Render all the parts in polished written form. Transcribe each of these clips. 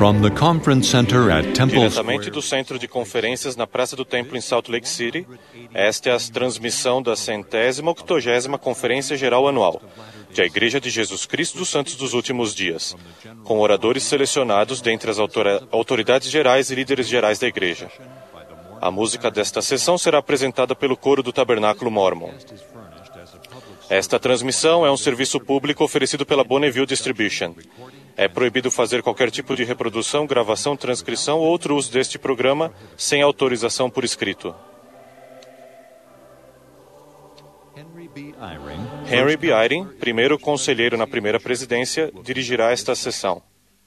From the conference center at Temple Diretamente do centro de conferências na Praça do Templo em Salt Lake City, esta é a transmissão da 180ª Conferência Geral Anual da Igreja de Jesus Cristo dos Santos dos Últimos Dias, com oradores selecionados dentre as autoridades gerais e líderes gerais da Igreja. A música desta sessão será apresentada pelo Coro do Tabernáculo Mormon. Esta transmissão é um serviço público oferecido pela Bonneville Distribution. É proibido fazer qualquer tipo de reprodução, gravação, transcrição ou outro uso deste programa sem autorização por escrito. Henry B. Eyring, primeiro conselheiro na primeira presidência, dirigirá esta sessão.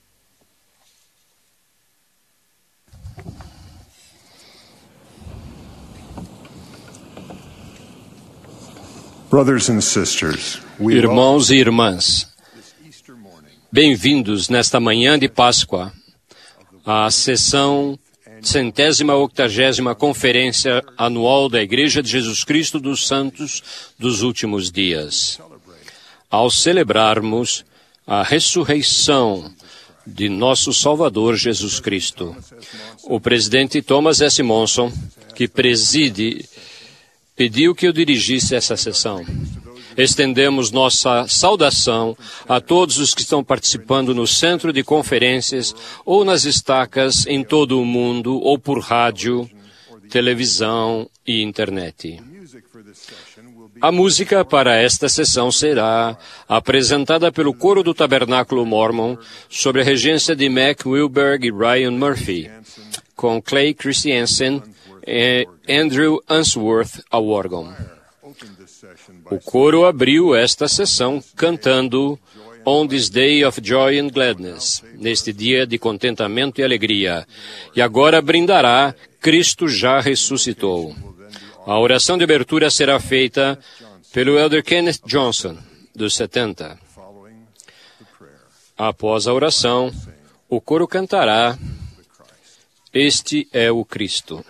Irmãos e irmãs, bem-vindos nesta manhã de Páscoa à sessão 180ª Conferência Anual da Igreja de Jesus Cristo dos Santos dos Últimos Dias. Ao celebrarmos a ressurreição de nosso Salvador Jesus Cristo, o presidente Thomas S. Monson, que preside, pediu que eu dirigisse essa sessão. Estendemos nossa saudação a todos os que estão participando no centro de conferências ou nas estacas em todo o mundo, ou por rádio, televisão e internet. A música para esta sessão será apresentada pelo Coro do Tabernáculo Mormon sob a regência de Mac Wilberg e Ryan Murphy, com Clay Christiansen e Andrew Unsworth ao órgão. O coro abriu esta sessão cantando On this Day of Joy and Gladness, neste dia de contentamento e alegria, e agora brindará Cristo já ressuscitou. A oração de abertura será feita pelo Elder Kenneth Johnson, dos 70. Após a oração, o coro cantará Este é o Cristo.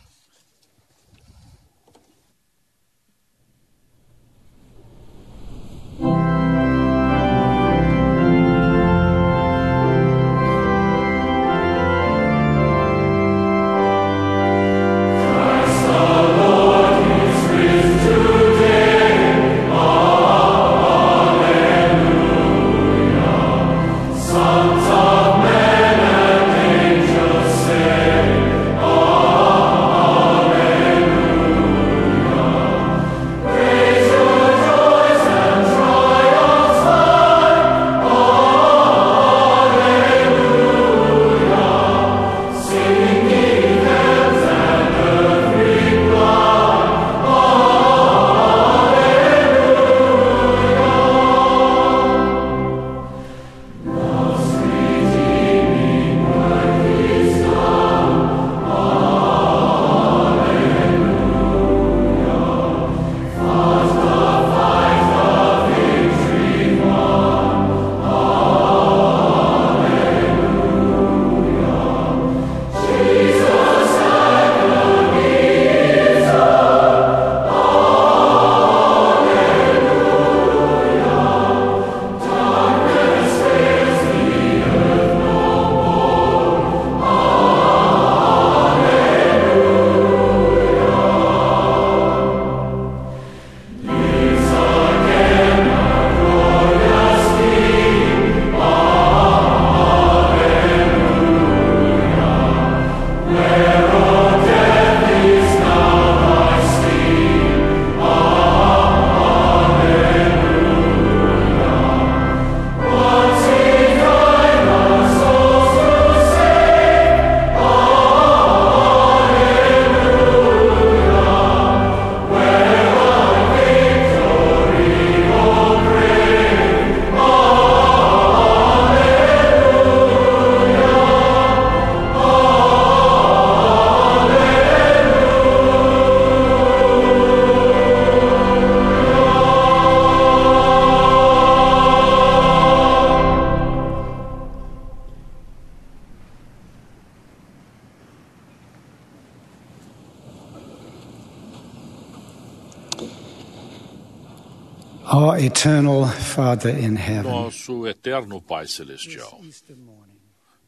Our eternal Father in heaven, Nosso eterno Pai Celestial,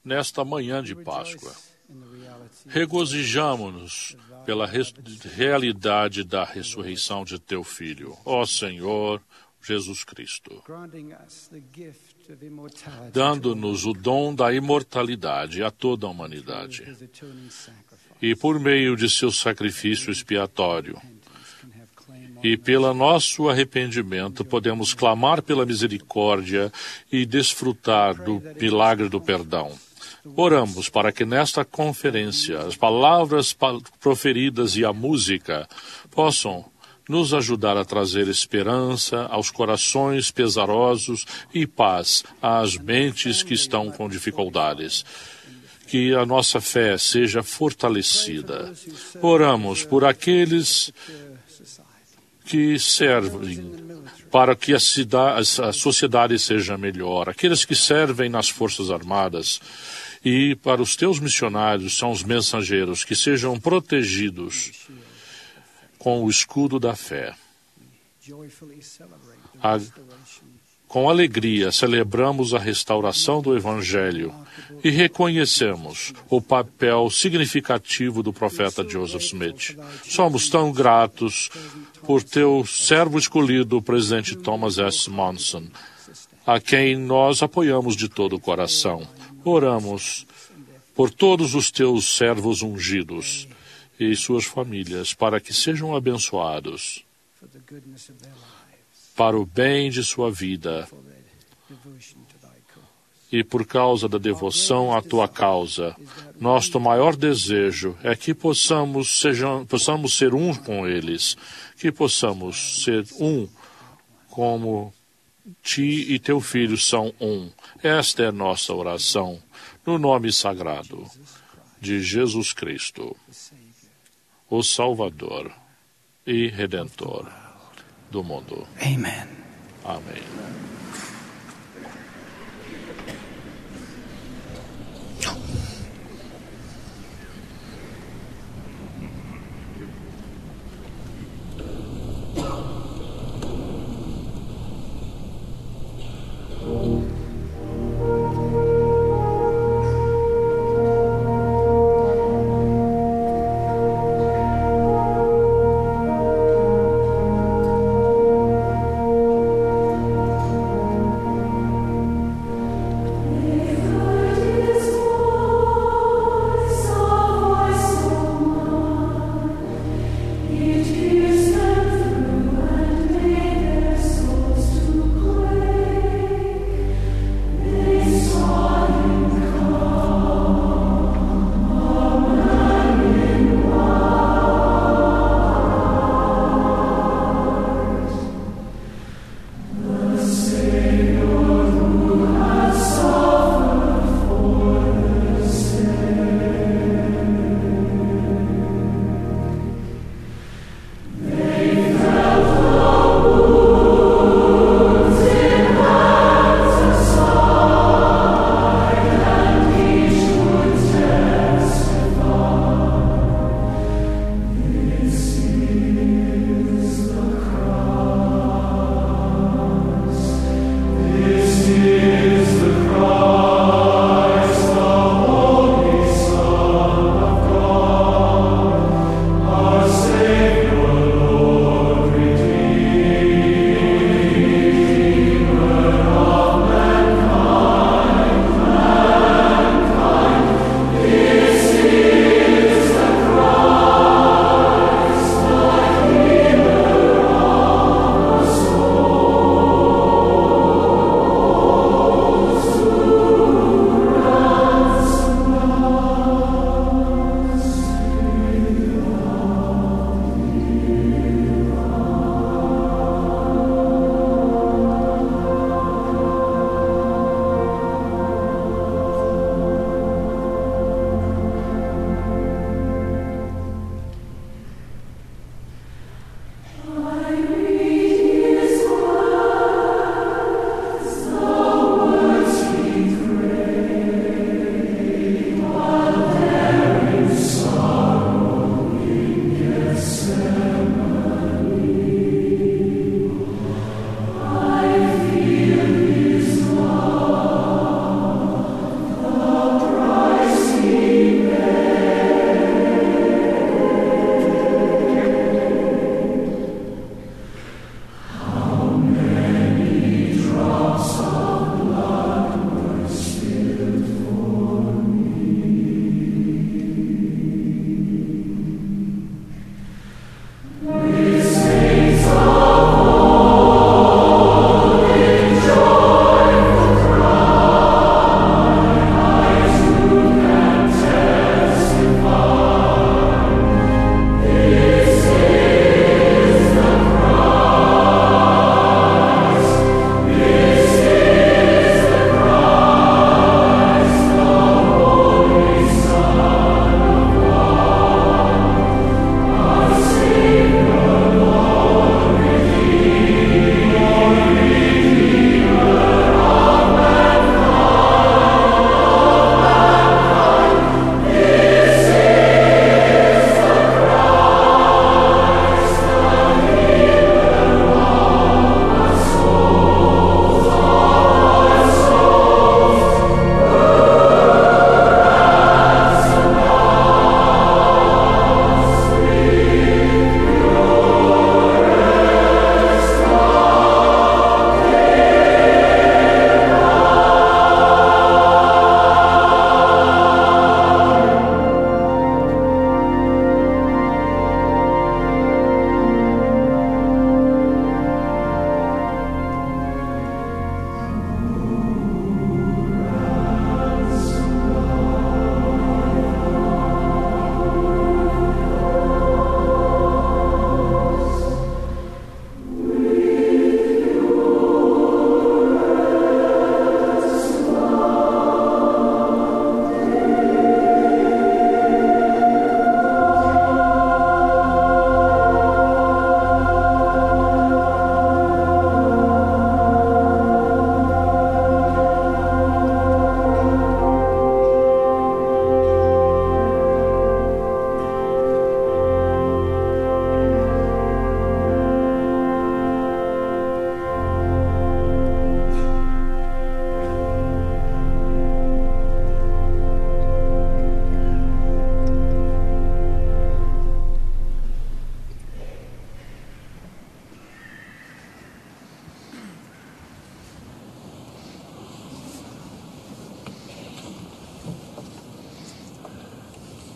nesta manhã de Páscoa. Regozijamo-nos pela realidade da ressurreição de Teu Filho, ó Senhor Jesus Cristo, dando-nos o dom da imortalidade a toda a humanidade. E por meio de seu sacrifício expiatório e pelo nosso arrependimento, podemos clamar pela misericórdia e desfrutar do milagre do perdão. Oramos para que nesta conferência as palavras proferidas e a música possam nos ajudar a trazer esperança aos corações pesarosos e paz às mentes que estão com dificuldades. Que a nossa fé seja fortalecida. Oramos por aqueles que servem para que a sociedade seja melhor, aqueles que servem nas Forças Armadas, e para os teus missionários, são os mensageiros, que sejam protegidos com o escudo da fé. Com alegria celebramos a restauração do Evangelho e reconhecemos o papel significativo do profeta Joseph Smith. Somos tão gratos por teu servo escolhido, o presidente Thomas S. Monson, a quem nós apoiamos de todo o coração. Oramos por todos os teus servos ungidos e suas famílias, para que sejam abençoados para o bem de sua vida e por causa da devoção à tua causa. Nosso maior desejo é que possamos ser um com eles, que possamos ser um como ti e teu filho são um. Esta é a nossa oração, no nome sagrado de Jesus Cristo, o Salvador e Redentor do mundo. Amen. Amém.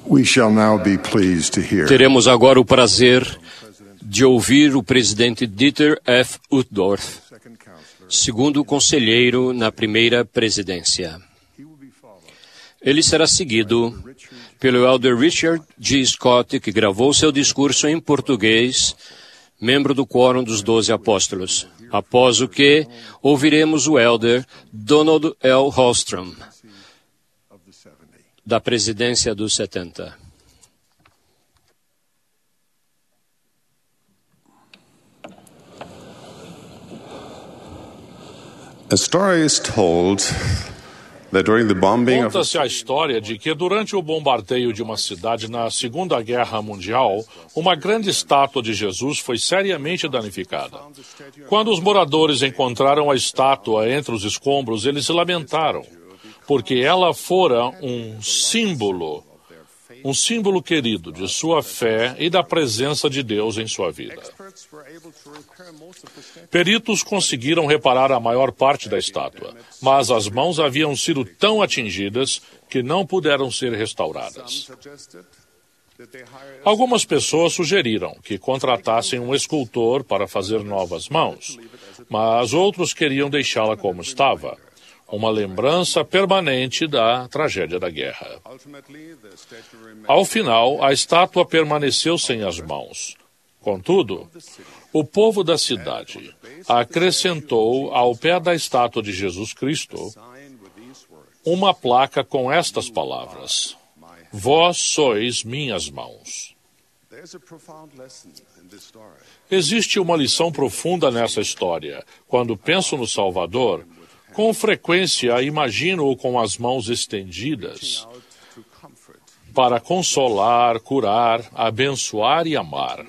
We shall now be pleased to hear. Teremos agora o prazer de ouvir o presidente Dieter F. Uchtdorf, segundo conselheiro na primeira presidência. Ele será seguido pelo elder Richard G. Scott, que gravou seu discurso em português, membro do Quórum dos 12 Apóstolos. Após o que, ouviremos o elder Donald L. Hallstrom, da presidência dos 70. A story is told that during the bombing of Conta-se a história de que durante o bombardeio de uma cidade na Segunda Guerra Mundial, uma grande estátua de Jesus foi seriamente danificada. Quando os moradores encontraram a estátua entre os escombros, eles se lamentaram, porque ela fora um símbolo querido de sua fé e da presença de Deus em sua vida. Peritos conseguiram reparar a maior parte da estátua, mas as mãos haviam sido tão atingidas que não puderam ser restauradas. Algumas pessoas sugeriram que contratassem um escultor para fazer novas mãos, mas outros queriam deixá-la como estava, uma lembrança permanente da tragédia da guerra. Ao final, a estátua permaneceu sem as mãos. Contudo, o povo da cidade acrescentou ao pé da estátua de Jesus Cristo uma placa com estas palavras: Vós sois minhas mãos. Existe uma lição profunda nessa história. Quando penso no Salvador, com frequência imagino-o com as mãos estendidas para consolar, curar, abençoar e amar.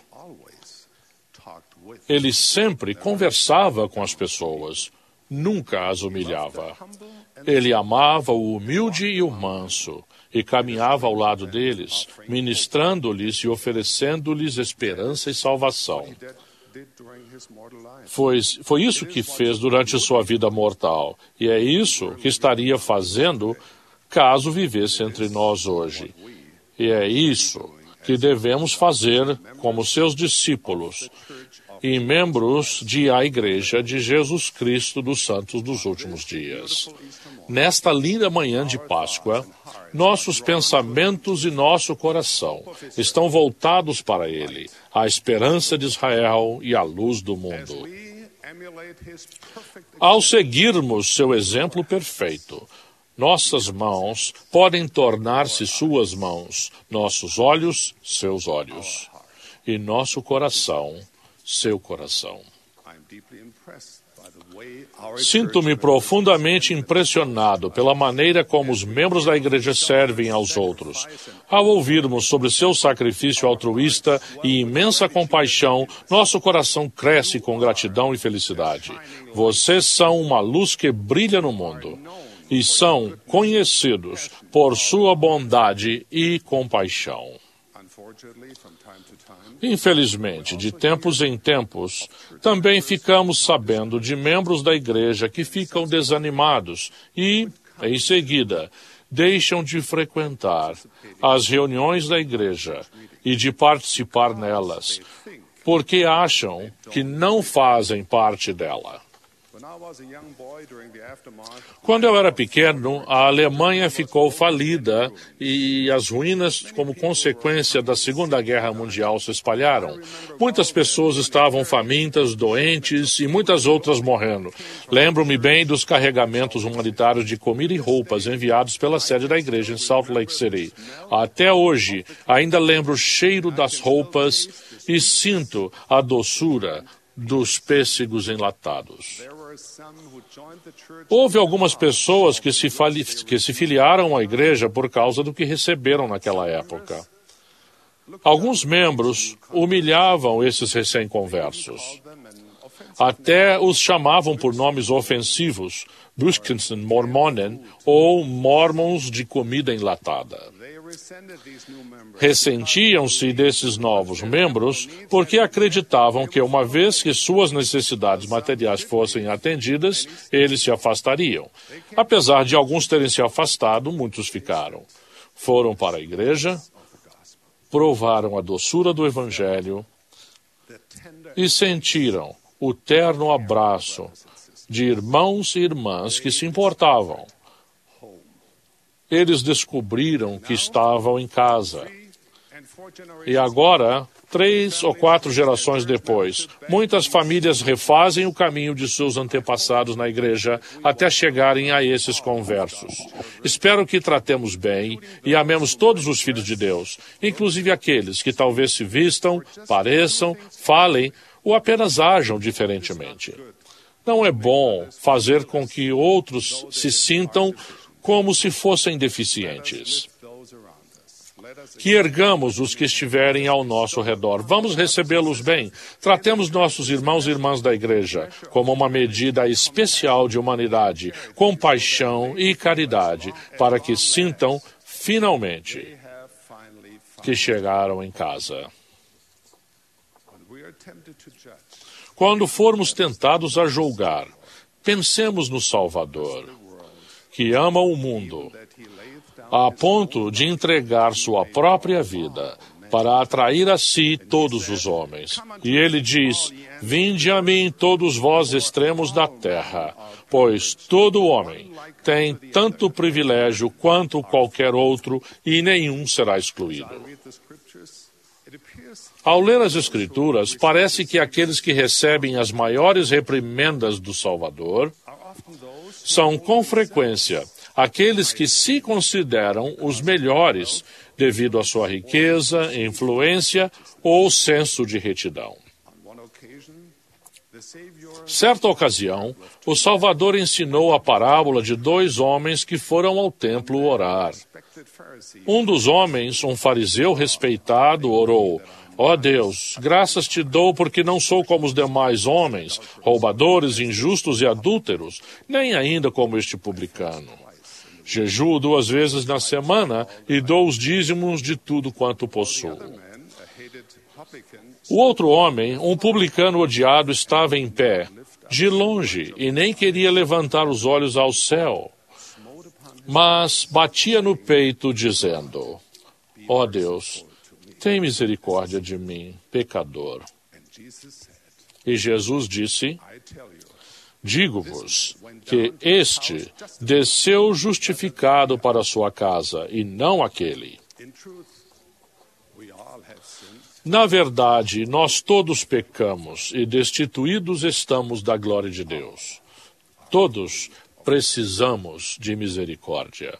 Ele sempre conversava com as pessoas, nunca as humilhava. Ele amava o humilde e o manso e caminhava ao lado deles, ministrando-lhes e oferecendo-lhes esperança e salvação. Foi isso que fez durante sua vida mortal, e é isso que estaria fazendo caso vivesse entre nós hoje. E é isso que devemos fazer como seus discípulos e membros da Igreja de Jesus Cristo dos Santos dos Últimos Dias. Nesta linda manhã de Páscoa, nossos pensamentos e nosso coração estão voltados para Ele, a esperança de Israel e a luz do mundo. Ao seguirmos seu exemplo perfeito, nossas mãos podem tornar-se suas mãos, nossos olhos, seus olhos, e nosso coração, seu coração. Sinto-me profundamente impressionado pela maneira como os membros da igreja servem aos outros. Ao ouvirmos sobre seu sacrifício altruísta e imensa compaixão, nosso coração cresce com gratidão e felicidade. Vocês são uma luz que brilha no mundo e são conhecidos por sua bondade e compaixão. Infelizmente, de tempos em tempos, também ficamos sabendo de membros da igreja que ficam desanimados e, em seguida, deixam de frequentar as reuniões da igreja e de participar nelas, porque acham que não fazem parte dela. Quando eu era pequeno, a Alemanha ficou falida e as ruínas, como consequência da Segunda Guerra Mundial, se espalharam. Muitas pessoas estavam famintas, doentes e muitas outras morrendo. Lembro-me bem dos carregamentos humanitários de comida e roupas enviados pela sede da igreja em Salt Lake City. Até hoje, ainda lembro o cheiro das roupas e sinto a doçura dos pêssegos enlatados. Houve algumas pessoas que se filiaram à igreja por causa do que receberam naquela época. Alguns membros humilhavam esses recém-conversos. Até os chamavam por nomes ofensivos, Buskisten Mormonen ou Mormons de comida enlatada. Ressentiam-se desses novos membros porque acreditavam que, uma vez que suas necessidades materiais fossem atendidas, eles se afastariam. Apesar de alguns terem se afastado, muitos ficaram. Foram para a igreja, provaram a doçura do Evangelho e sentiram o terno abraço de irmãos e irmãs que se importavam. Eles descobriram que estavam em casa. E agora, 3 ou 4 gerações depois, muitas famílias refazem o caminho de seus antepassados na igreja até chegarem a esses conversos. Espero que tratemos bem e amemos todos os filhos de Deus, inclusive aqueles que talvez se vistam, pareçam, falem ou apenas ajam diferentemente. Não é bom fazer com que outros se sintam como se fossem deficientes. Que ergamos os que estiverem ao nosso redor. Vamos recebê-los bem. Tratemos nossos irmãos e irmãs da igreja como uma medida especial de humanidade, compaixão e caridade, para que sintam, finalmente, que chegaram em casa. Quando formos tentados a julgar, pensemos no Salvador, que ama o mundo, a ponto de entregar sua própria vida para atrair a si todos os homens. E ele diz: vinde a mim todos vós extremos da terra, pois todo homem tem tanto privilégio quanto qualquer outro e nenhum será excluído. Ao ler as Escrituras, parece que aqueles que recebem as maiores reprimendas do Salvador são, com frequência, aqueles que se consideram os melhores devido à sua riqueza, influência ou senso de retidão. Certa ocasião, o Salvador ensinou a parábola de 2 homens que foram ao templo orar. Um dos homens, um fariseu respeitado, orou: ó Deus, graças te dou porque não sou como os demais homens, roubadores, injustos e adúlteros, nem ainda como este publicano. Jejuo 2 vezes na semana e dou os dízimos de tudo quanto possuo. O outro homem, um publicano odiado, estava em pé, de longe, e nem queria levantar os olhos ao céu, mas batia no peito, dizendo: ó Deus, tem misericórdia de mim, pecador. E Jesus disse: digo-vos que este desceu justificado para a sua casa, e não aquele. Na verdade, nós todos pecamos e destituídos estamos da glória de Deus. Todos precisamos de misericórdia.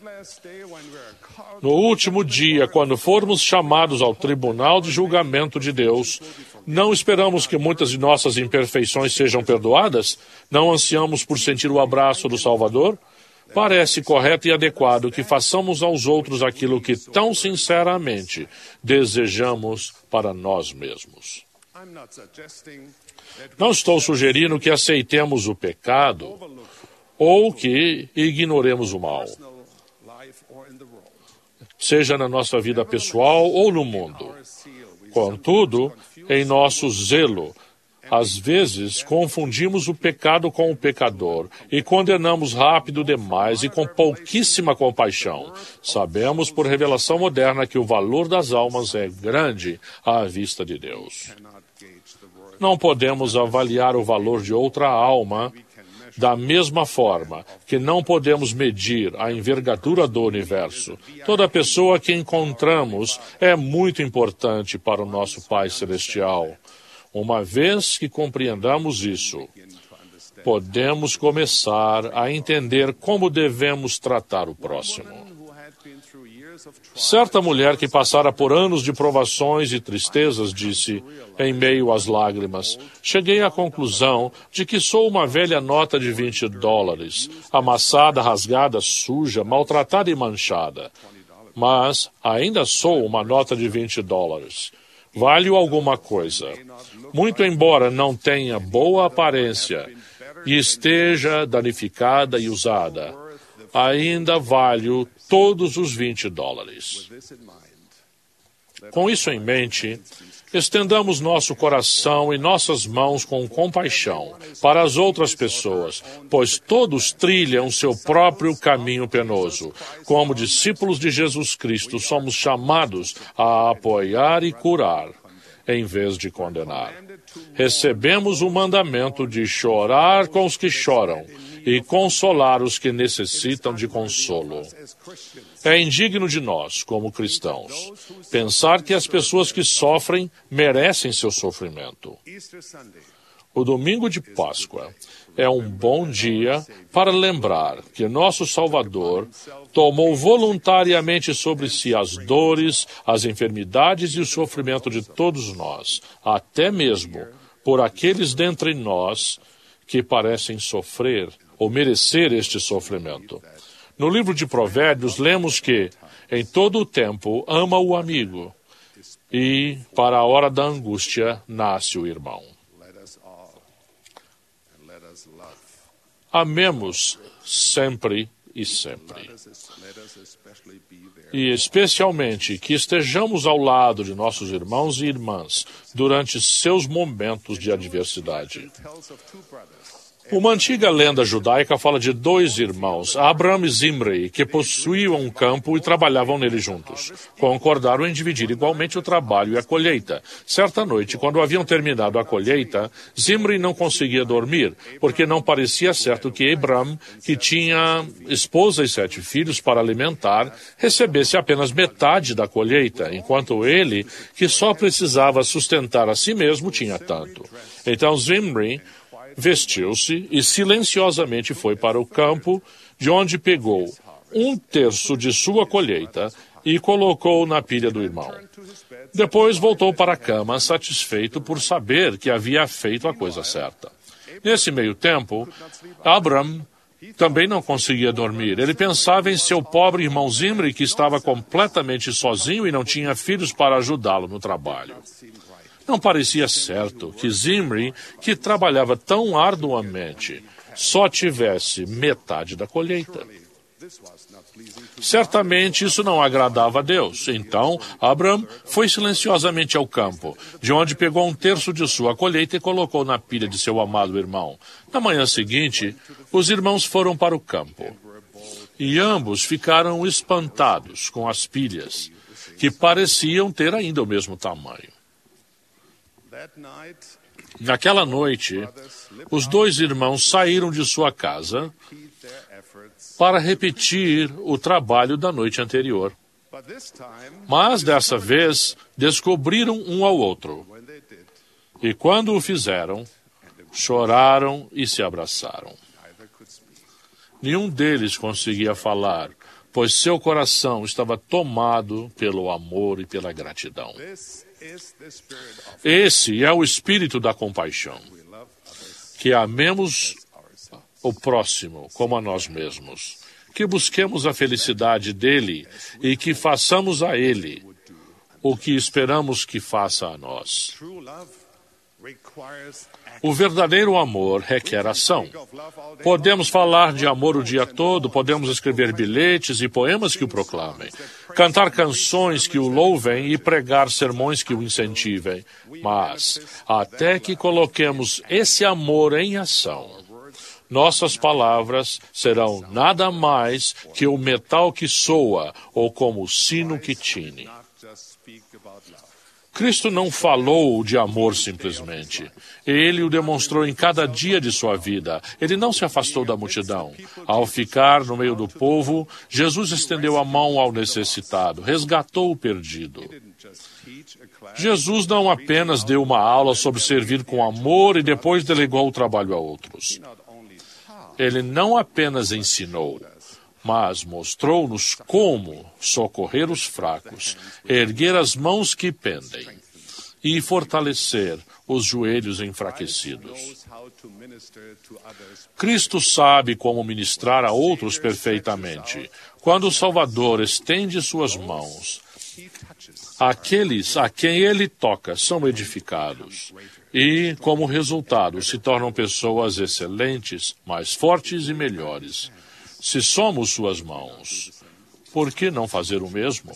No último dia, quando formos chamados ao tribunal de julgamento de Deus, não esperamos que muitas de nossas imperfeições sejam perdoadas? Não ansiamos por sentir o abraço do Salvador? Parece correto e adequado que façamos aos outros aquilo que tão sinceramente desejamos para nós mesmos. Não estou sugerindo que aceitemos o pecado ou que ignoremos o mal, seja na nossa vida pessoal ou no mundo. Contudo, em nosso zelo, às vezes confundimos o pecado com o pecador e condenamos rápido demais e com pouquíssima compaixão. Sabemos por revelação moderna que o valor das almas é grande à vista de Deus. Não podemos avaliar o valor de outra alma da mesma forma que não podemos medir a envergadura do universo. Toda pessoa que encontramos é muito importante para o nosso Pai Celestial. Uma vez que compreendamos isso, podemos começar a entender como devemos tratar o próximo. Certa mulher que passara por anos de provações e tristezas disse, em meio às lágrimas: cheguei à conclusão de que sou uma velha nota de $20, amassada, rasgada, suja, maltratada e manchada. Mas ainda sou uma nota de $20. Valho alguma coisa. Muito embora não tenha boa aparência e esteja danificada e usada, ainda valho todos os $20. Com isso em mente, estendamos nosso coração e nossas mãos com compaixão para as outras pessoas, pois todos trilham seu próprio caminho penoso. Como discípulos de Jesus Cristo, somos chamados a apoiar e curar, em vez de condenar. Recebemos o mandamento de chorar com os que choram e consolar os que necessitam de consolo. É indigno de nós, como cristãos, pensar que as pessoas que sofrem merecem seu sofrimento. O domingo de Páscoa é um bom dia para lembrar que nosso Salvador tomou voluntariamente sobre si as dores, as enfermidades e o sofrimento de todos nós, até mesmo por aqueles dentre nós que parecem sofrer ou merecer este sofrimento. No livro de Provérbios, lemos que, em todo o tempo, ama o amigo, e, para a hora da angústia, nasce o irmão. Amemos sempre e sempre. E, especialmente, que estejamos ao lado de nossos irmãos e irmãs durante seus momentos de adversidade. Uma antiga lenda judaica fala de dois irmãos, Abram e Zimri, que possuíam um campo e trabalhavam nele juntos. Concordaram em dividir igualmente o trabalho e a colheita. Certa noite, quando haviam terminado a colheita, Zimri não conseguia dormir, porque não parecia certo que Abram, que tinha esposa e 7 filhos para alimentar, recebesse apenas metade da colheita, enquanto ele, que só precisava sustentar a si mesmo, tinha tanto. Então Zimri vestiu-se e silenciosamente foi para o campo, de onde pegou 1/3 de sua colheita e colocou na pilha do irmão. Depois voltou para a cama, satisfeito por saber que havia feito a coisa certa. Nesse meio tempo, Abram também não conseguia dormir. Ele pensava em seu pobre irmão Zimri, que estava completamente sozinho e não tinha filhos para ajudá-lo no trabalho. Não parecia certo que Zimri, que trabalhava tão arduamente, só tivesse metade da colheita. Certamente isso não agradava a Deus. Então, Abram foi silenciosamente ao campo, de onde pegou 1/3 de sua colheita e colocou na pilha de seu amado irmão. Na manhã seguinte, os irmãos foram para o campo. E ambos ficaram espantados com as pilhas, que pareciam ter ainda o mesmo tamanho. Naquela noite, os dois irmãos saíram de sua casa para repetir o trabalho da noite anterior. Mas, dessa vez, descobriram um ao outro. E quando o fizeram, choraram e se abraçaram. Nenhum deles conseguia falar, pois seu coração estava tomado pelo amor e pela gratidão. Esse é o espírito da compaixão, que amemos o próximo como a nós mesmos, que busquemos a felicidade dele e que façamos a ele o que esperamos que faça a nós. O verdadeiro amor requer ação. Podemos falar de amor o dia todo, podemos escrever bilhetes e poemas que o proclamem, cantar canções que o louvem e pregar sermões que o incentivem. Mas, até que coloquemos esse amor em ação, nossas palavras serão nada mais que o metal que soa ou como o sino que tine. Cristo não falou de amor simplesmente. Ele o demonstrou em cada dia de sua vida. Ele não se afastou da multidão. Ao ficar no meio do povo, Jesus estendeu a mão ao necessitado, resgatou o perdido. Jesus não apenas deu uma aula sobre servir com amor e depois delegou o trabalho a outros. Ele não apenas ensinou, mas mostrou-nos como socorrer os fracos, erguer as mãos que pendem e fortalecer os joelhos enfraquecidos. Cristo sabe como ministrar a outros perfeitamente. Quando o Salvador estende suas mãos, aqueles a quem ele toca são edificados e, como resultado, se tornam pessoas excelentes, mais fortes e melhores. Se somos suas mãos, por que não fazer o mesmo?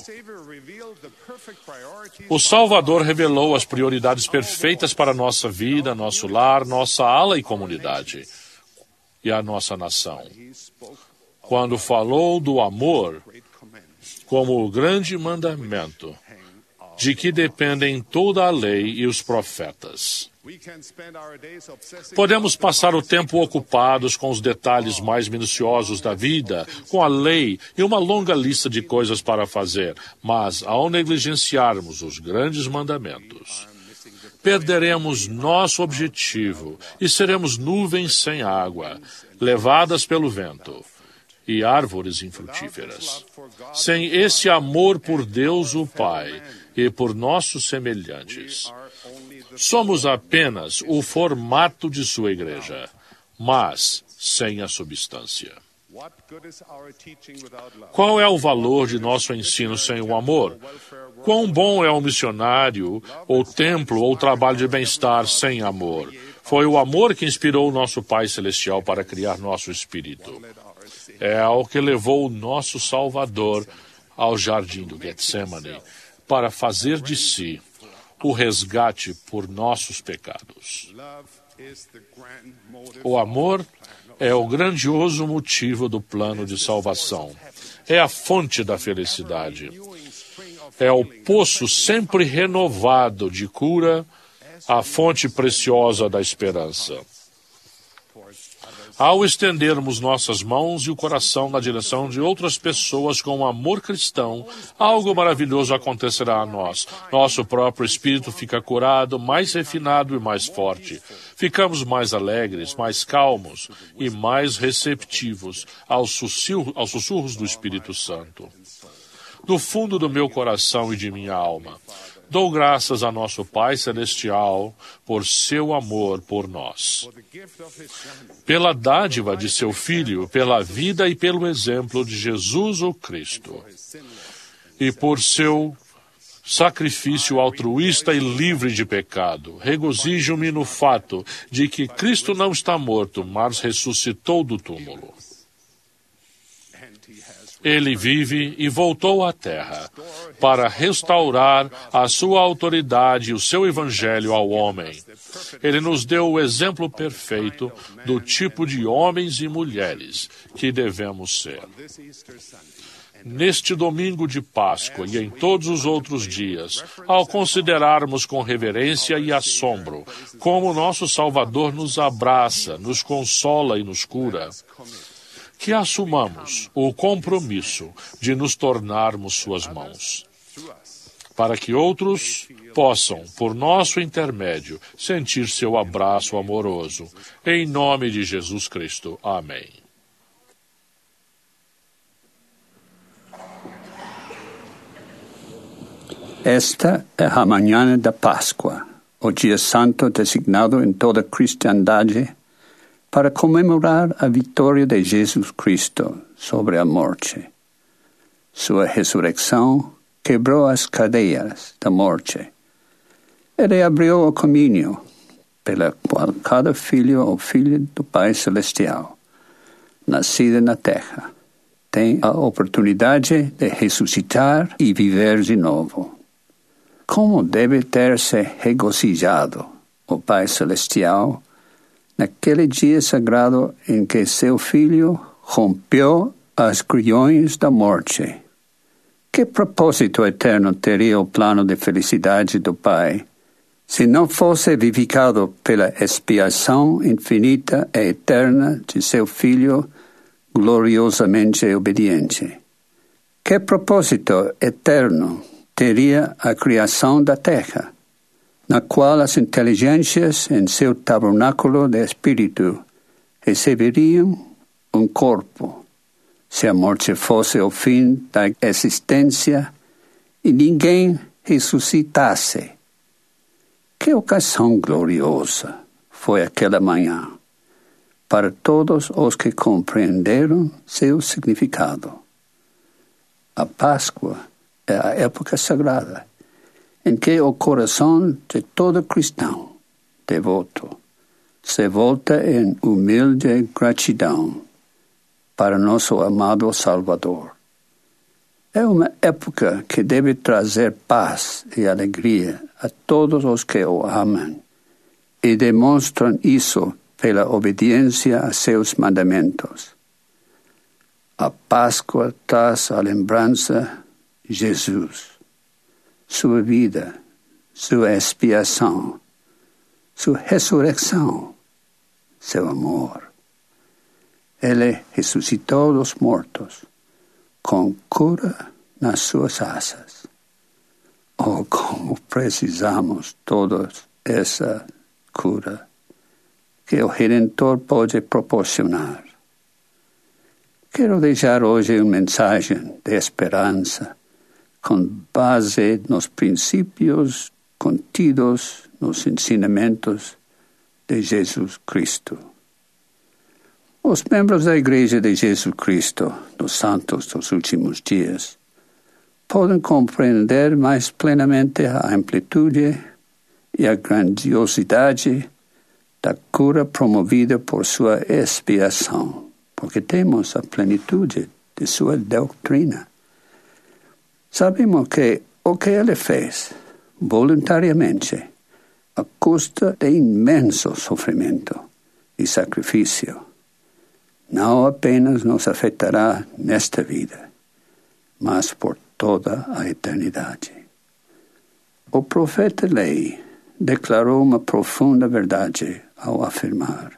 O Salvador revelou as prioridades perfeitas para a nossa vida, nosso lar, nossa ala e comunidade e a nossa nação. Quando falou do amor como o grande mandamento, de que dependem toda a lei e os profetas. Podemos passar o tempo ocupados com os detalhes mais minuciosos da vida, com a lei e uma longa lista de coisas para fazer, mas ao negligenciarmos os grandes mandamentos, perderemos nosso objetivo e seremos nuvens sem água, levadas pelo vento, e árvores infrutíferas. Sem esse amor por Deus o Pai e por nossos semelhantes, somos apenas o formato de sua igreja, mas sem a substância. Qual é o valor de nosso ensino sem o amor? Quão bom é o missionário, ou templo, ou trabalho de bem-estar sem amor? Foi o amor que inspirou o nosso Pai Celestial para criar nosso espírito. É o que levou o nosso Salvador ao jardim do Getsemane para fazer de si o resgate por nossos pecados. O amor é o grandioso motivo do plano de salvação. É a fonte da felicidade. É o poço sempre renovado de cura, a fonte preciosa da esperança. Ao estendermos nossas mãos e o coração na direção de outras pessoas com um amor cristão, algo maravilhoso acontecerá a nós. Nosso próprio espírito fica curado, mais refinado e mais forte. Ficamos mais alegres, mais calmos e mais receptivos aos sussurros do Espírito Santo. Do fundo do meu coração e de minha alma, dou graças a nosso Pai Celestial por seu amor por nós. Pela dádiva de seu Filho, pela vida e pelo exemplo de Jesus o Cristo. E por seu sacrifício altruísta e livre de pecado. Regozijo-me no fato de que Cristo não está morto, mas ressuscitou do túmulo. Ele vive e voltou à terra para restaurar a sua autoridade e o seu evangelho ao homem. Ele nos deu o exemplo perfeito do tipo de homens e mulheres que devemos ser. Neste domingo de Páscoa e em todos os outros dias, ao considerarmos com reverência e assombro como nosso Salvador nos abraça, nos consola e nos cura, que assumamos o compromisso de nos tornarmos suas mãos, para que outros possam, por nosso intermédio, sentir seu abraço amoroso. Em nome de Jesus Cristo. Amém. Esta é a manhã da Páscoa, o dia santo designado em toda a cristandade para comemorar a vitória de Jesus Cristo sobre a morte. Sua ressurreição quebrou as cadeias da morte. Ele abriu o caminho pela qual cada filho ou filha do Pai Celestial, nascido na terra, tem a oportunidade de ressuscitar e viver de novo. Como deve ter se regozijado o Pai Celestial naquele dia sagrado em que seu Filho rompeu as grilhões da morte. Que propósito eterno teria o plano de felicidade do Pai se não fosse vivificado pela expiação infinita e eterna de seu Filho gloriosamente obediente? Que propósito eterno teria a criação da terra, na qual as inteligências em seu tabernáculo de espírito receberiam um corpo, se a morte fosse o fim da existência e ninguém ressuscitasse? Que ocasião gloriosa foi aquela manhã para todos os que compreenderam seu significado. A Páscoa é a época sagrada em que o coração de todo cristão devoto se volta em humilde gratidão para nosso amado Salvador. É uma época que deve trazer paz e alegria a todos os que o amam e demonstram isso pela obediência a seus mandamentos. A Páscoa traz a lembrança de Jesus, sua vida, sua expiação, sua ressurreição, seu amor. Ele ressuscitou dos mortos, com cura nas suas asas. Oh, como precisamos todos essa cura que o Redentor pode proporcionar. Quero deixar hoje uma mensagem de esperança com base nos princípios contidos nos ensinamentos de Jesus Cristo. Os membros da Igreja de Jesus Cristo, dos Santos dos Últimos Dias, podem compreender mais plenamente a amplitude e a grandiosidade da cura promovida por sua expiação, porque temos a plenitude de sua doutrina. Sabemos que o que ele fez, voluntariamente, a custa de imenso sofrimento e sacrifício, não apenas nos afetará nesta vida, mas por toda a eternidade. O profeta Lei declarou uma profunda verdade ao afirmar: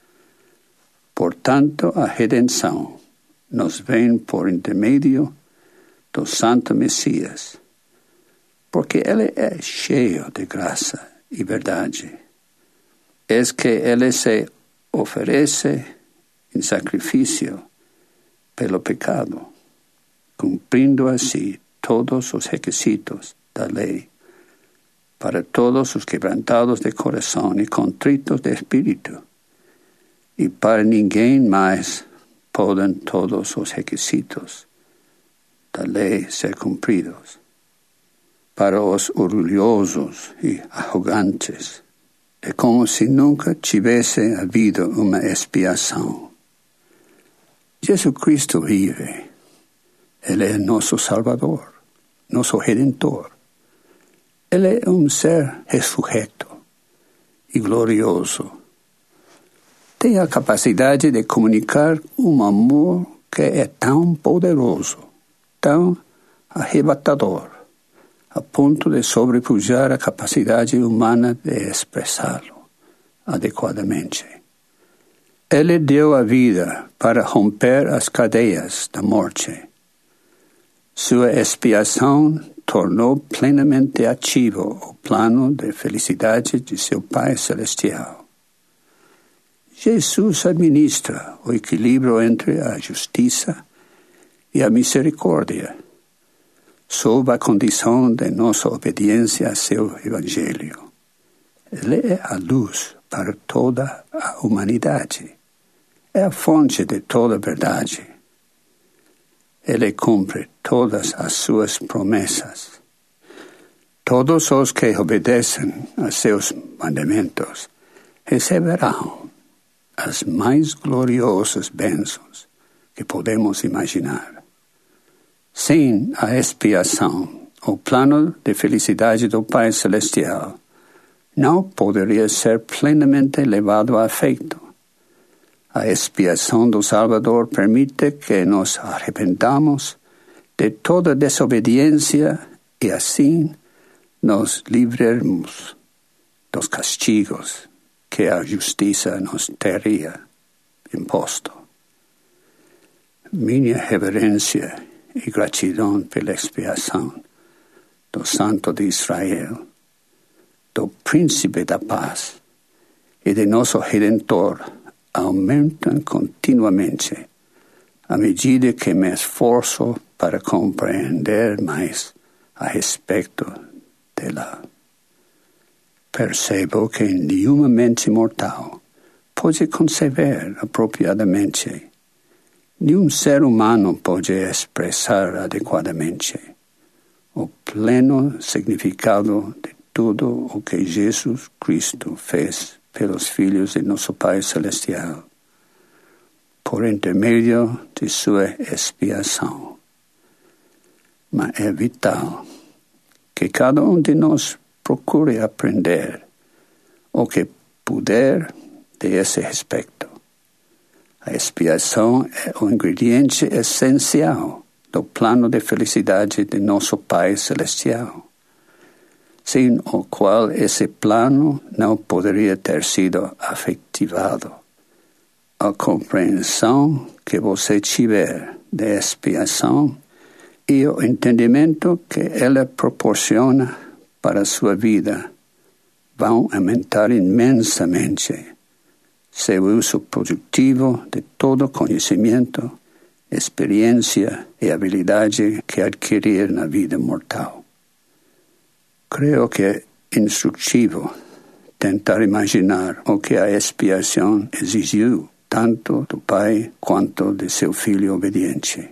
portanto, a redenção nos vem por intermédio do Santo Messias, porque ele é cheio de graça e verdade. É que ele se oferece em sacrifício pelo pecado, cumprindo assim todos os requisitos da lei, para todos os quebrantados de coração e contritos de espírito, e para ninguém mais podem todos os requisitos da lei ser cumpridos. Para os orgulhosos e arrogantes, é como se nunca tivesse havido uma expiação. Jesus Cristo vive. Ele é nosso Salvador, nosso Redentor. Ele é um ser ressurreto e glorioso. Tem a capacidade de comunicar um amor que é tão poderoso, tão arrebatador, a ponto de sobrepujar a capacidade humana de expressá-lo adequadamente. Ele deu a vida para romper as cadeias da morte. Sua expiação tornou plenamente ativo o plano de felicidade de seu Pai Celestial. Jesus administra o equilíbrio entre a justiça e a misericórdia, sob a condição de nossa obediência a seu Evangelho. Ele é a luz para toda a humanidade. É a fonte de toda a verdade. Ele cumpre todas as suas promessas. Todos os que obedecem a seus mandamentos receberão as mais gloriosas bênçãos que podemos imaginar. Sem a expiação, o plano de felicidade do Pai Celestial não poderia ser plenamente levado a efeito. A expiação do Salvador permite que nos arrependamos de toda desobediência e assim nos livremos dos castigos que a justiça nos teria imposto. Minha reverência e gratidão pela expiação do Santo de Israel, do Príncipe da Paz e de nosso Redentor aumentam continuamente à medida que me esforço para compreender mais a respeito dela. Percebo que nenhuma mente mortal pode conceber apropriadamente, nenhum ser humano pode expressar adequadamente o pleno significado de tudo o que Jesus Cristo fez pelos filhos de nosso Pai Celestial, por intermédio de sua expiação. mas é vital que cada um de nós procure aprender o que puder de esse respeito. A expiação é o ingrediente essencial do plano de felicidade de nosso Pai Celestial, sem o qual esse plano não poderia ter sido efetivado. A compreensão que você tiver de expiação e o entendimento que ela proporciona para a sua vida vão aumentar imensamente seu uso produtivo de todo conhecimento, experiência e habilidade que adquirir na vida mortal. Creio que é instrutivo tentar imaginar o que a expiação exigiu tanto do Pai quanto de seu Filho obediente.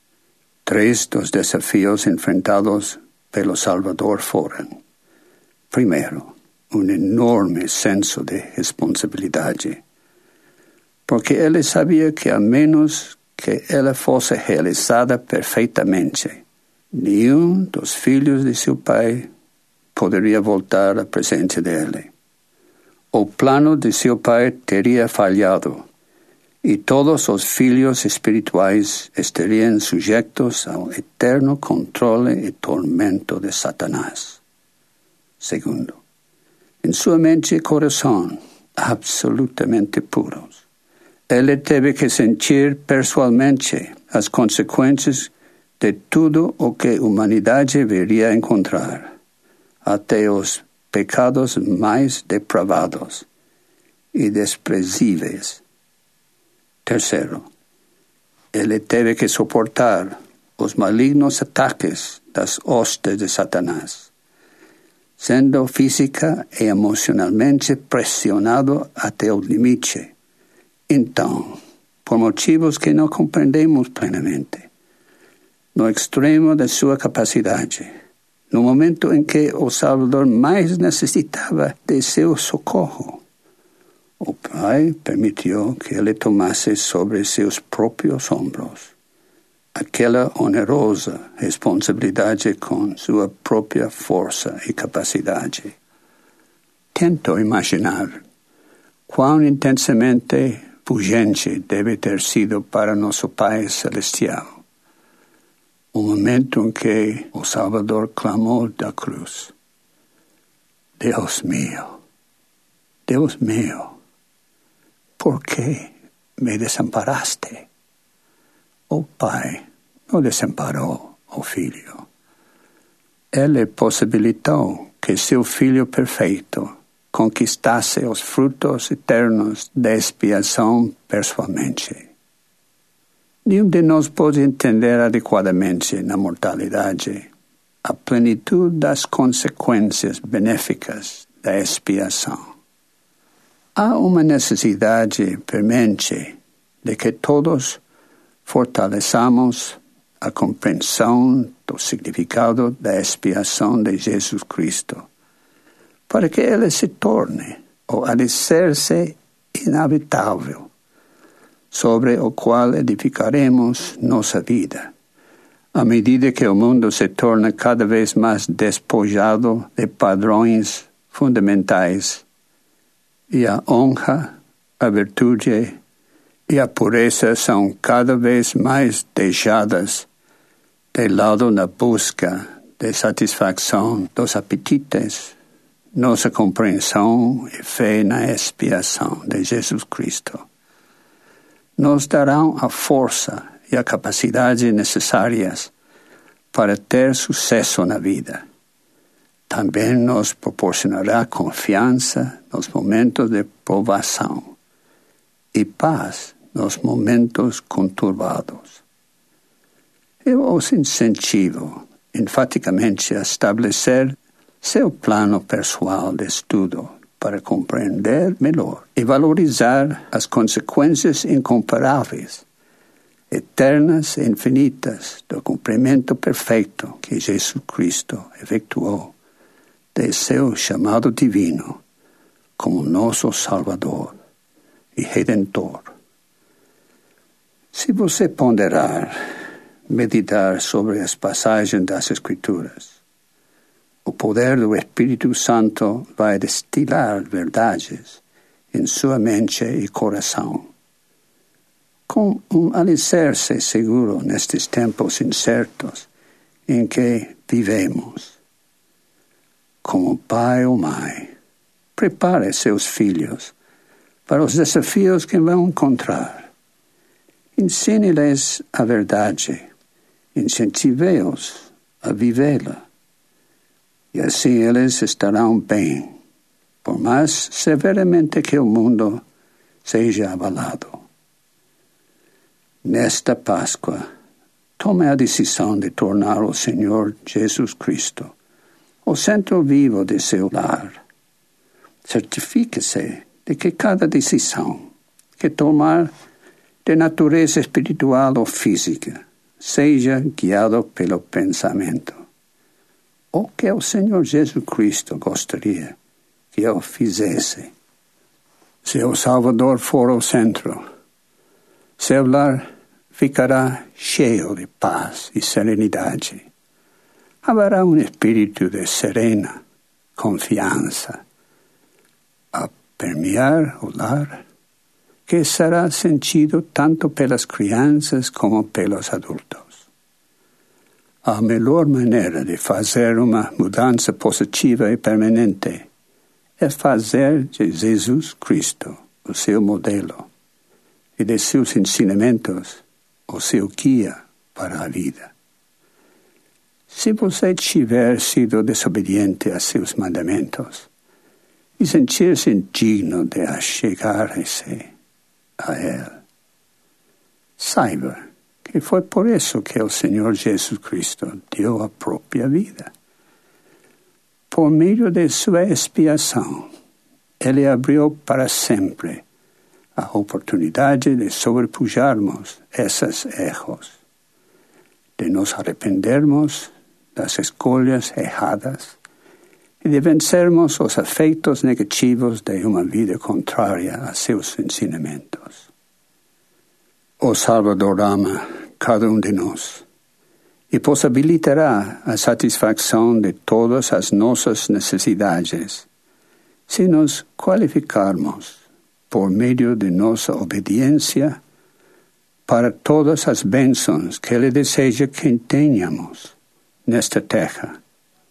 3 dos desafios enfrentados pelo Salvador foram: primeiro, enorme senso de responsabilidade, porque ele sabia que a menos que ela fosse realizada perfeitamente, nenhum dos filhos de seu pai poderia voltar à presença dele. O plano de seu pai teria falhado e todos os filhos espirituais estariam sujeitos ao eterno controle e tormento de Satanás. Segundo, em sua mente e coração absolutamente puros, ele teve que sentir pessoalmente as consequências de tudo o que a humanidade viria a encontrar, até os pecados mais depravados e desprezíveis. Terceiro, ele teve que suportar os malignos ataques das hostes de Satanás, sendo física e emocionalmente pressionado até o limite. Então, por motivos que não compreendemos plenamente, no extremo de sua capacidade, no momento em que o Salvador mais necessitava de seu socorro, o Pai permitiu que ele tomasse sobre seus próprios ombros aquela onerosa responsabilidade com sua própria força e capacidade. Tento imaginar quão intensamente pungente deve ter sido para nosso Pai Celestial o momento em que o Salvador clamou da cruz: Deus meu, ¿por que me desamparaste? O Pai não desamparou o Filho. Ele possibilitou que seu Filho perfeito conquistasse os frutos eternos da expiação pessoalmente. Nenhum de nós pode entender adequadamente na mortalidade a plenitude das consequências benéficas da expiação. Há uma necessidade premente de que todos fortaleçamos a compreensão do significado da expiação de Jesus Cristo, para que ele se torne o alicerce inevitável sobre o qual edificaremos nossa vida, à medida que o mundo se torna cada vez mais despojado de padrões fundamentais e a honra, a virtude e a pureza são cada vez mais deixadas de lado na busca de satisfação dos apetites. Nossa compreensão e fé na expiação de Jesus Cristo nos darão a força e a capacidade necessárias para ter sucesso na vida. Também nos proporcionará confiança nos momentos de provação e paz nos momentos conturbados. Eu os incentivo enfaticamente a estabelecer seu plano pessoal de estudo para compreender melhor e valorizar as consequências incomparáveis, eternas e infinitas do cumprimento perfeito que Jesus Cristo efetuou de seu chamado divino como nosso Salvador e Redentor. Se você ponderar meditar sobre as passagens das Escrituras. O poder do Espírito Santo vai destilar verdades em sua mente e coração. Com alicerce seguro nestes tempos incertos em que vivemos. Como pai ou mãe, prepare seus filhos para os desafios que vão encontrar. Ensine-lhes a verdade, incentive-os a vivê-la. E assim eles estarão bem, por mais severamente que o mundo seja abalado. Nesta Páscoa, tome a decisão de tornar o Senhor Jesus Cristo o centro vivo de seu lar. Certifique-se de que cada decisão que tomar de natureza espiritual ou física seja guiado pelo pensamento. O que o Senhor Jesus Cristo gostaria que eu fizesse? Se o Salvador for o centro, seu lar ficará cheio de paz e serenidade. Haverá um espírito de serena confiança a permear o lar, que será sentido tanto pelas crianças como pelos adultos. A melhor maneira de fazer uma mudança positiva e permanente é fazer de Jesus Cristo o seu modelo e de seus ensinamentos o seu guia para a vida. Se você tiver sido desobediente a seus mandamentos e sentir-se indigno de achegar-se a Ele, saiba que foi por isso que o Senhor Jesus Cristo deu a própria vida. Por meio de sua expiação, Ele abriu para sempre a oportunidade de sobrepujarmos esses erros, de nos arrependermos das escolhas erradas e de vencermos os efeitos negativos de uma vida contrária a seus ensinamentos. O Salvador ama cada de nós e possibilitará a satisfação de todas as nossas necessidades se nos qualificarmos por meio de nossa obediência para todas as bênçãos que Ele deseja que tenhamos nesta terra.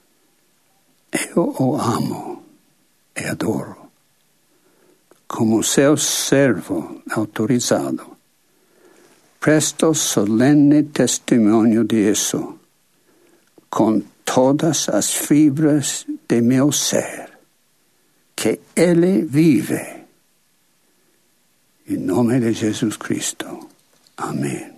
Eu o amo e adoro. Como seu servo autorizado, presto solene testemunho disso, com todas as fibras de meu ser, que Ele vive. Em nome de Jesus Cristo. Amém.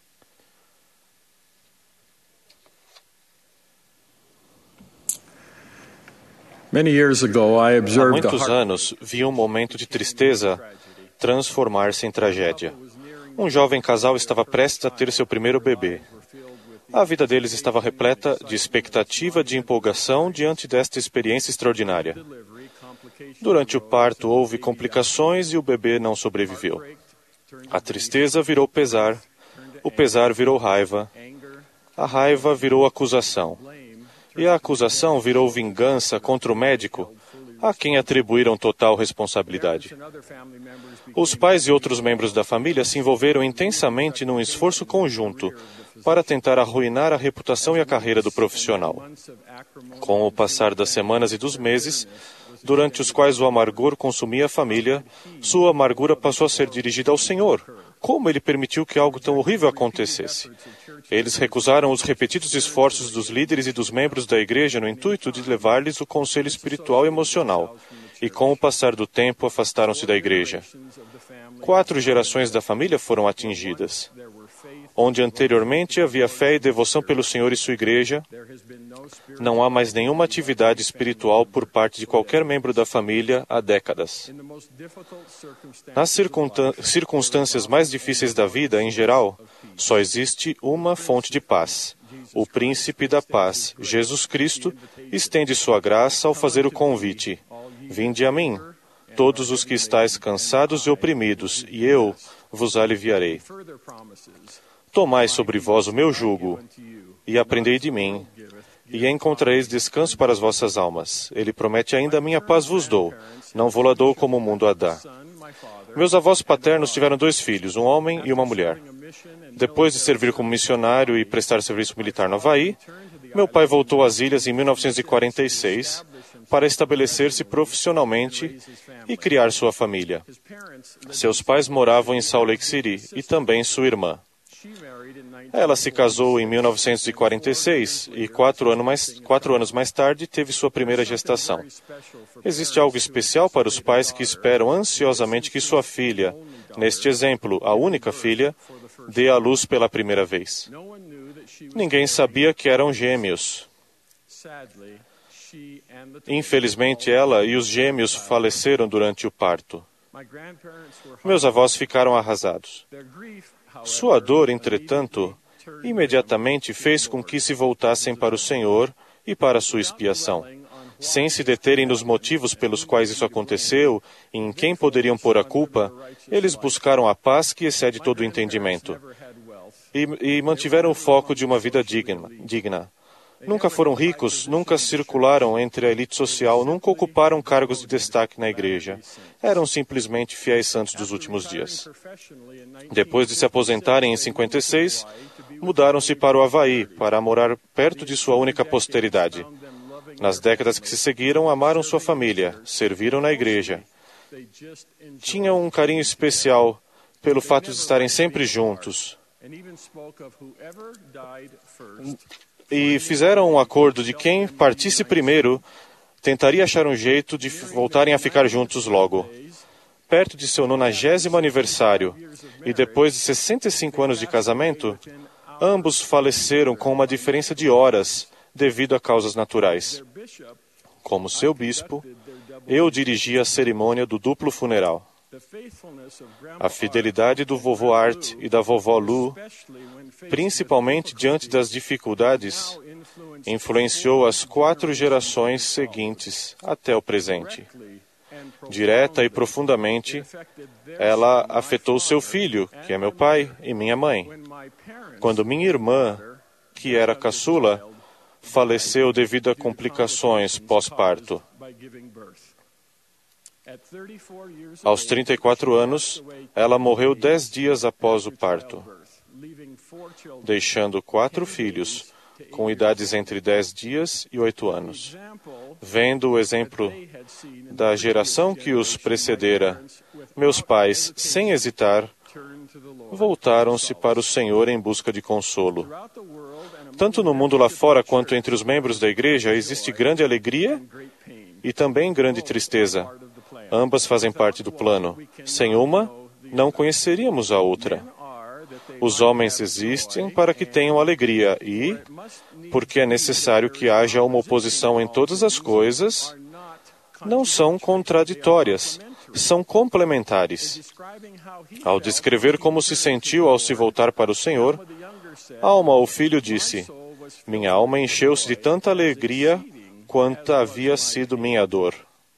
Há muitos anos, vi um momento de tristeza transformar-se em tragédia. Um jovem casal estava prestes a ter seu primeiro bebê. A vida deles estava repleta de expectativa, de empolgação diante desta experiência extraordinária. Durante o parto houve complicações e o bebê não sobreviveu. A tristeza virou pesar, o pesar virou raiva, a raiva virou acusação. E a acusação virou vingança contra o médico, a quem atribuíram total responsabilidade. Os pais e outros membros da família se envolveram intensamente num esforço conjunto para tentar arruinar a reputação e a carreira do profissional. Com o passar das semanas e dos meses, durante os quais o amargor consumia a família, sua amargura passou a ser dirigida ao Senhor. Como Ele permitiu que algo tão horrível acontecesse? Eles recusaram os repetidos esforços dos líderes e dos membros da igreja no intuito de levar-lhes o conselho espiritual e emocional, e com o passar do tempo afastaram-se da igreja. 4 gerações da família foram atingidas. Onde anteriormente havia fé e devoção pelo Senhor e sua igreja, não há mais nenhuma atividade espiritual por parte de qualquer membro da família há décadas. Nas circunstâncias mais difíceis da vida, em geral, só existe uma fonte de paz. O Príncipe da Paz, Jesus Cristo, estende sua graça ao fazer o convite: vinde a mim, todos os que estáis cansados e oprimidos, e eu vos aliviarei. Tomai sobre vós o meu jugo, e aprendei de mim, e encontrareis descanso para as vossas almas. Ele promete ainda: a minha paz vos dou, não vou-la dou como o mundo a dá. Meus avós paternos tiveram 2 filhos, um homem e uma mulher. Depois de servir como missionário e prestar serviço militar no Havaí, meu pai voltou às ilhas em 1946 para estabelecer-se profissionalmente e criar sua família. Seus pais moravam em Salt Lake City e também sua irmã. Ela se casou em 1946 e 4 anos mais tarde teve sua primeira gestação. Existe algo especial para os pais que esperam ansiosamente que sua filha, neste exemplo, a única filha, dê à luz pela primeira vez. Ninguém sabia que eram gêmeos. Infelizmente, ela e os gêmeos faleceram durante o parto. Meus avós ficaram arrasados. Sua dor, entretanto, imediatamente fez com que se voltassem para o Senhor e para sua expiação. Sem se deterem nos motivos pelos quais isso aconteceu e em quem poderiam pôr a culpa, eles buscaram a paz que excede todo o entendimento e mantiveram o foco de uma vida digna. Nunca foram ricos, nunca circularam entre a elite social, nunca ocuparam cargos de destaque na igreja. Eram simplesmente fiéis santos dos últimos dias. Depois de se aposentarem em 56, mudaram-se para o Havaí, para morar perto de sua única posteridade. Nas décadas que se seguiram, amaram sua família, serviram na igreja. Tinham um carinho especial pelo fato de estarem sempre juntos. E fizeram um acordo de quem partisse primeiro tentaria achar um jeito de voltarem a ficar juntos logo. Perto de seu 90º aniversário e depois de 65 anos de casamento, ambos faleceram com uma diferença de horas devido a causas naturais. Como seu bispo, eu dirigi a cerimônia do duplo funeral. A fidelidade do vovô Art e da vovó Lou, principalmente diante das dificuldades, influenciou as 4 gerações seguintes até o presente. Direta e profundamente, ela afetou seu filho, que é meu pai, e minha mãe. Quando minha irmã, que era caçula, faleceu devido a complicações pós-parto. Aos 34 anos, ela morreu 10 dias após o parto, deixando 4 filhos, com idades entre 10 dias e 8 anos. Vendo o exemplo da geração que os precedera, meus pais, sem hesitar, voltaram-se para o Senhor em busca de consolo. Tanto no mundo lá fora quanto entre os membros da igreja existe grande alegria e também grande tristeza. Ambas fazem parte do plano. Sem uma, não conheceríamos a outra. Os homens existem para que tenham alegria e, porque é necessário que haja uma oposição em todas as coisas, não são contraditórias, são complementares. Ao descrever como se sentiu ao se voltar para o Senhor, Alma, o filho, disse: minha alma encheu-se de tanta alegria quanto havia sido minha dor.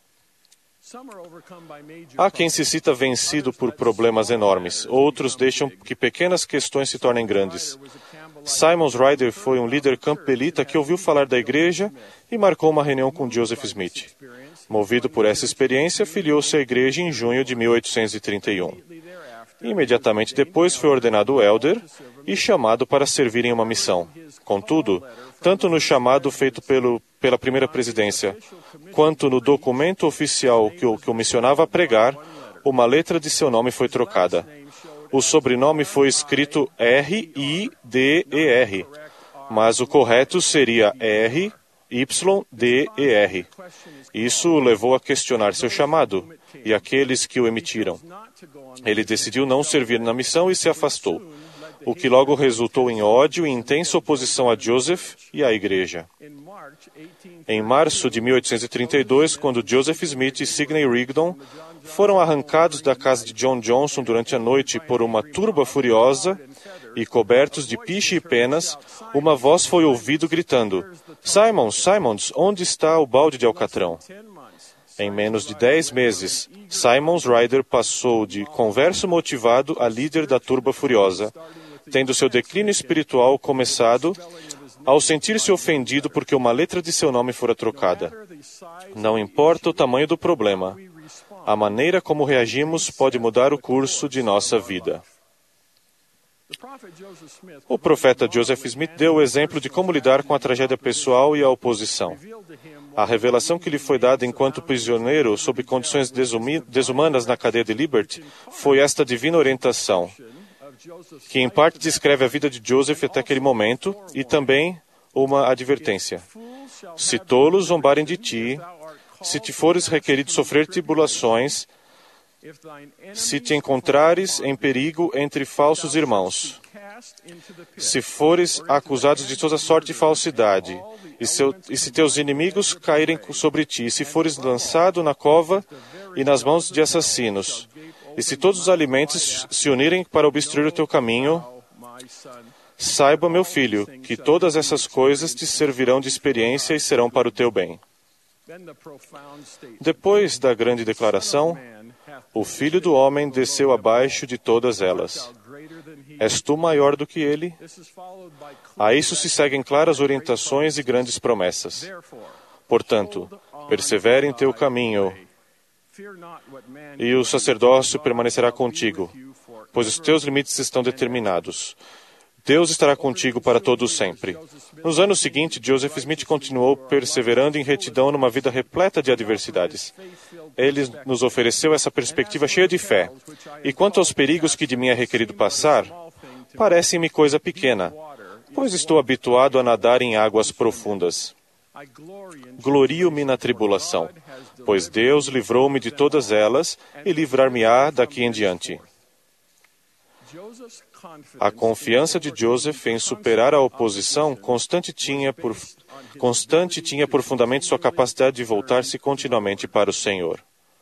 Há quem se cita vencido por problemas enormes. Outros deixam que pequenas questões se tornem grandes. Simons Ryder foi um líder campbellita que ouviu falar da igreja e marcou uma reunião com Joseph Smith. Movido por essa experiência, filiou-se à igreja em junho de 1831. Imediatamente depois foi ordenado elder e chamado para servir em uma missão. Contudo, tanto no chamado feito pela primeira presidência, quanto no documento oficial que o missionava a pregar, uma letra de seu nome foi trocada. O sobrenome foi escrito R-I-D-E-R, mas o correto seria R-Y-D-E-R. Isso o levou a questionar seu chamado e aqueles que o emitiram. Ele decidiu não servir na missão e se afastou, o que logo resultou em ódio e intensa oposição a Joseph e à igreja. Em março de 1832, quando Joseph Smith e Sidney Rigdon foram arrancados da casa de John Johnson durante a noite por uma turba furiosa e cobertos de piche e penas, uma voz foi ouvida gritando: Simons, Simons, onde está o balde de alcatrão? Em menos de 10 meses, Simons Ryder passou de converso motivado a líder da turba furiosa, tendo seu declínio espiritual começado ao sentir-se ofendido porque uma letra de seu nome fora trocada. Não importa o tamanho do problema, a maneira como reagimos pode mudar o curso de nossa vida. O profeta Joseph Smith deu o exemplo de como lidar com a tragédia pessoal e a oposição. A revelação que lhe foi dada enquanto prisioneiro sob condições desumanas na cadeia de Liberty foi esta divina orientação, que em parte descreve a vida de Joseph até aquele momento e também uma advertência. Se tolos zombarem de ti, se te fores requerido sofrer tribulações, se te encontrares em perigo entre falsos irmãos, se fores acusados de toda sorte de falsidade, e se teus inimigos caírem sobre ti, se fores lançado na cova e nas mãos de assassinos, e se todos os alimentos se unirem para obstruir o teu caminho, saiba, meu filho, que todas essas coisas te servirão de experiência e serão para o teu bem. Depois da grande declaração, o Filho do Homem desceu abaixo de todas elas. És tu maior do que ele? A isso se seguem claras orientações e grandes promessas. Portanto, persevere em teu caminho, e o sacerdócio permanecerá contigo, pois os teus limites estão determinados. Deus estará contigo para todo sempre. Nos anos seguintes, Joseph Smith continuou perseverando em retidão numa vida repleta de adversidades. Ele nos ofereceu essa perspectiva cheia de fé. E quanto aos perigos que de mim é requerido passar, parecem-me coisa pequena, pois estou habituado a nadar em águas profundas. Glorio-me na tribulação, pois Deus livrou-me de todas elas e livrar-me-á daqui em diante. A confiança de Joseph em superar a oposição constante tinha por fundamento sua capacidade de voltar-se continuamente para o Senhor.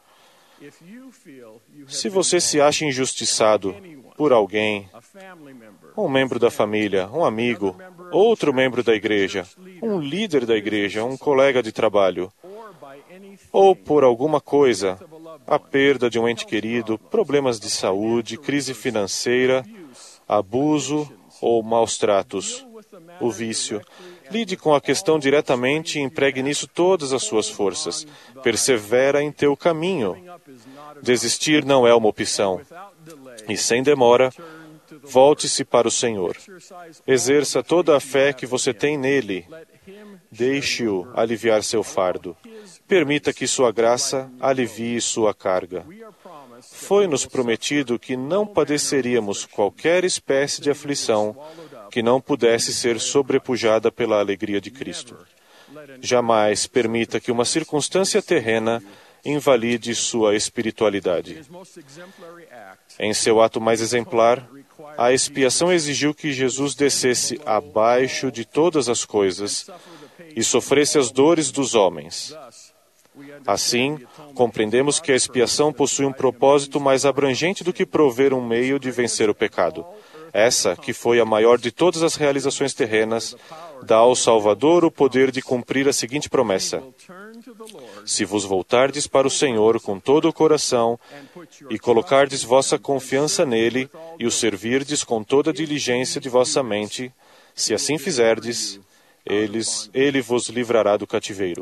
Se você se acha injustiçado por alguém, um membro da família, um amigo, outro membro da igreja, um líder da igreja, um colega de trabalho, ou por alguma coisa, a perda de um ente querido, problemas de saúde, crise financeira, abuso ou maus tratos, o vício. Lide com a questão diretamente e empregue nisso todas as suas forças. Persevera em teu caminho. Desistir não é uma opção. E sem demora, volte-se para o Senhor. Exerça toda a fé que você tem nele. Deixe-o aliviar seu fardo. Permita que sua graça alivie sua carga. Foi-nos prometido que não padeceríamos qualquer espécie de aflição que não pudesse ser sobrepujada pela alegria de Cristo. Jamais permita que uma circunstância terrena invalide sua espiritualidade. Em seu ato mais exemplar, a expiação exigiu que Jesus descesse abaixo de todas as coisas e sofresse as dores dos homens. Assim, compreendemos que a expiação possui um propósito mais abrangente do que prover um meio de vencer o pecado. Essa, que foi a maior de todas as realizações terrenas, dá ao Salvador o poder de cumprir a seguinte promessa: se vos voltardes para o Senhor com todo o coração e colocardes vossa confiança nele e o servirdes com toda a diligência de vossa mente, se assim fizerdes, ele vos livrará do cativeiro.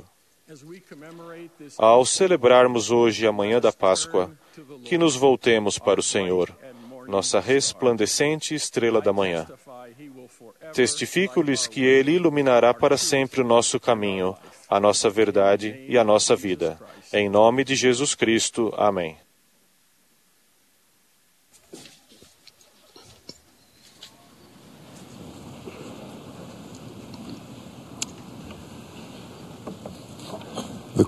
Ao celebrarmos hoje a manhã da Páscoa, que nos voltemos para o Senhor, nossa resplandecente estrela da manhã. Testifico-lhes que Ele iluminará para sempre o nosso caminho, a nossa verdade e a nossa vida. Em nome de Jesus Cristo. Amém. O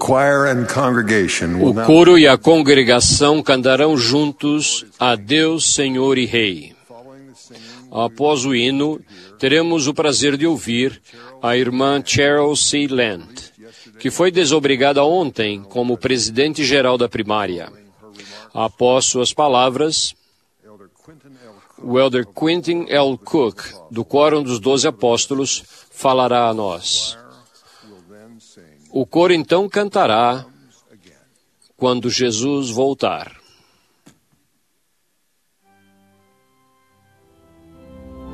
coro e a congregação cantarão juntos a Deus, Senhor e Rei. Após o hino, teremos o prazer de ouvir a irmã Cheryl C. Land, que foi desobrigada ontem como presidente-geral da primária. Após suas palavras, o elder Quentin L. Cook, do Quórum dos 12 Apóstolos, falará a nós. O coro então cantará Quando Jesus Voltar.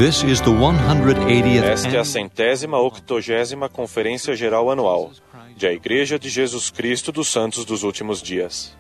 This is the 180th Esta é a 180ª Conferência Geral Anual da Igreja de Jesus Cristo dos Santos dos Últimos Dias.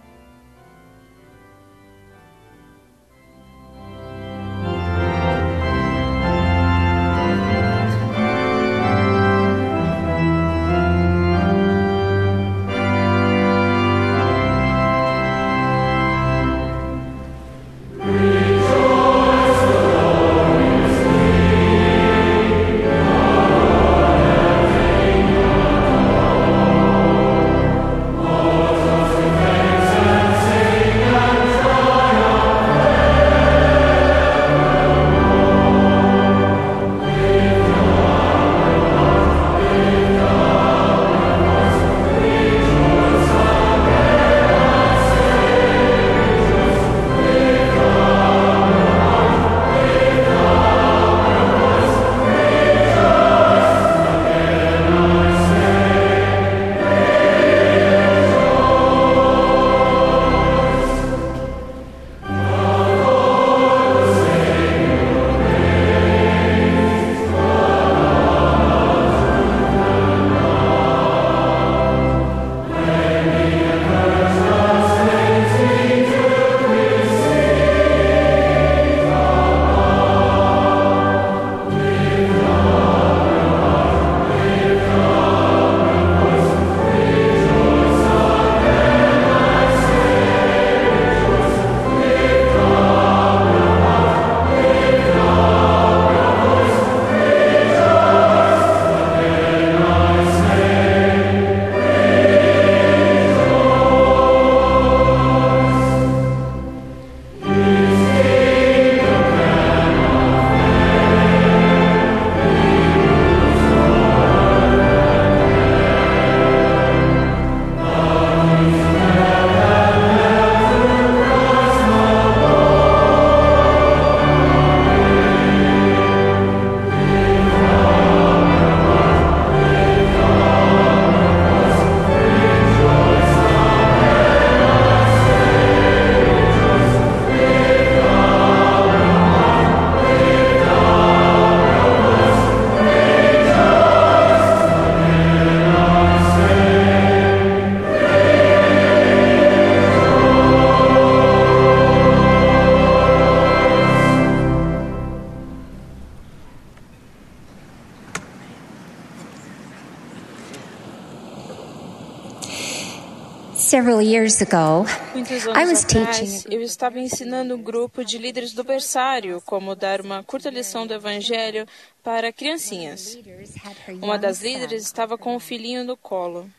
Several years ago, Muitos I anos was atrás, teaching eu estava ensinando um grupo de líderes do berçário como dar uma curta lição do Evangelho para criancinhas. Uma das líderes estava com um filhinho no colo.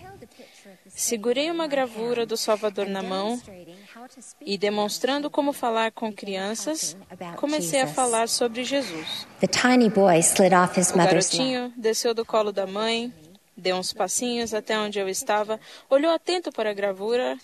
Segurei uma gravura do Salvador na mão e, demonstrando como falar com crianças, comecei a falar sobre Jesus. The tiny boy slid off his O mother's lap. garotinho desceu do colo da mãe, deu uns passinhos até onde eu estava, olhou atento para a gravura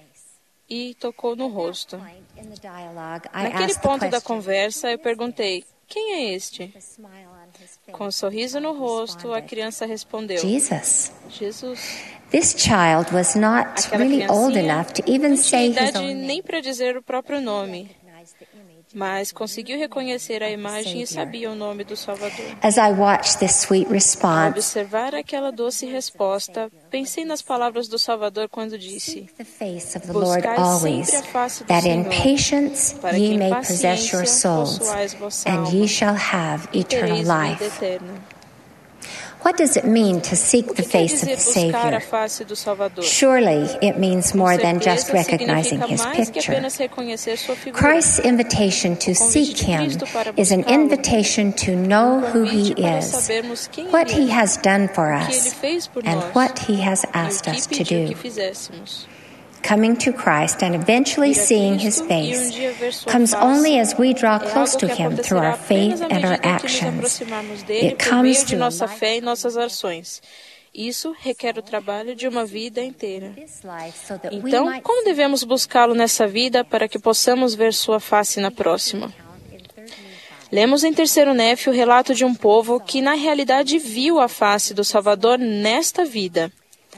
e tocou no rosto. In the dialogue, I Naquele asked the ponto da question, conversa, eu perguntei, quem é este? smile on his face. Com um sorriso no rosto, a criança respondeu, Jesus. Jesus. This child was not Aquela really old criancinha enough to even não tinha say his idade own name. nem para dizer o próprio nome, mas conseguiu reconhecer a imagem e sabia o nome do Salvador. As I watched this sweet Ao response, observar aquela doce resposta, pensei nas palavras do Salvador quando disse, the face of the Lord buscai always, sempre a face do that in Senhor, patience para ye que may em possess your paciência souls, possuais vossa and alma, ye shall have e eternal tereis vida life. eterna. What does it mean to seek O the que quer face of dizer the buscar a Savior? face do Salvador? Surely it means more Com than just certeza, recognizing significa his mais que picture. apenas reconhecer sua figura. Christ's invitation to O convite seek de him Cristo para is an buscá-lo, invitation to know who he convite para is, sabermos quem what ele he é, has done for o que ele us, fez por and nós, what he has e o asked us que to pediu do. que fizéssemos. Coming to Christ and eventually Ir a seeing his Cristo e face dia ver sua comes face only as we draw é close algo to que him through our acontecerá faith apenas à and our medida que nos actions. aproximarmos dele It por comes meio de through nossa fé e nossas ações. Isso requer o trabalho de uma vida inteira. this life so that we Então, might como devemos buscá-lo nessa vida para que possamos ver sua face na próxima? Lemos em 3º Néfio o relato de um povo que, na realidade, viu a face do Salvador nesta vida.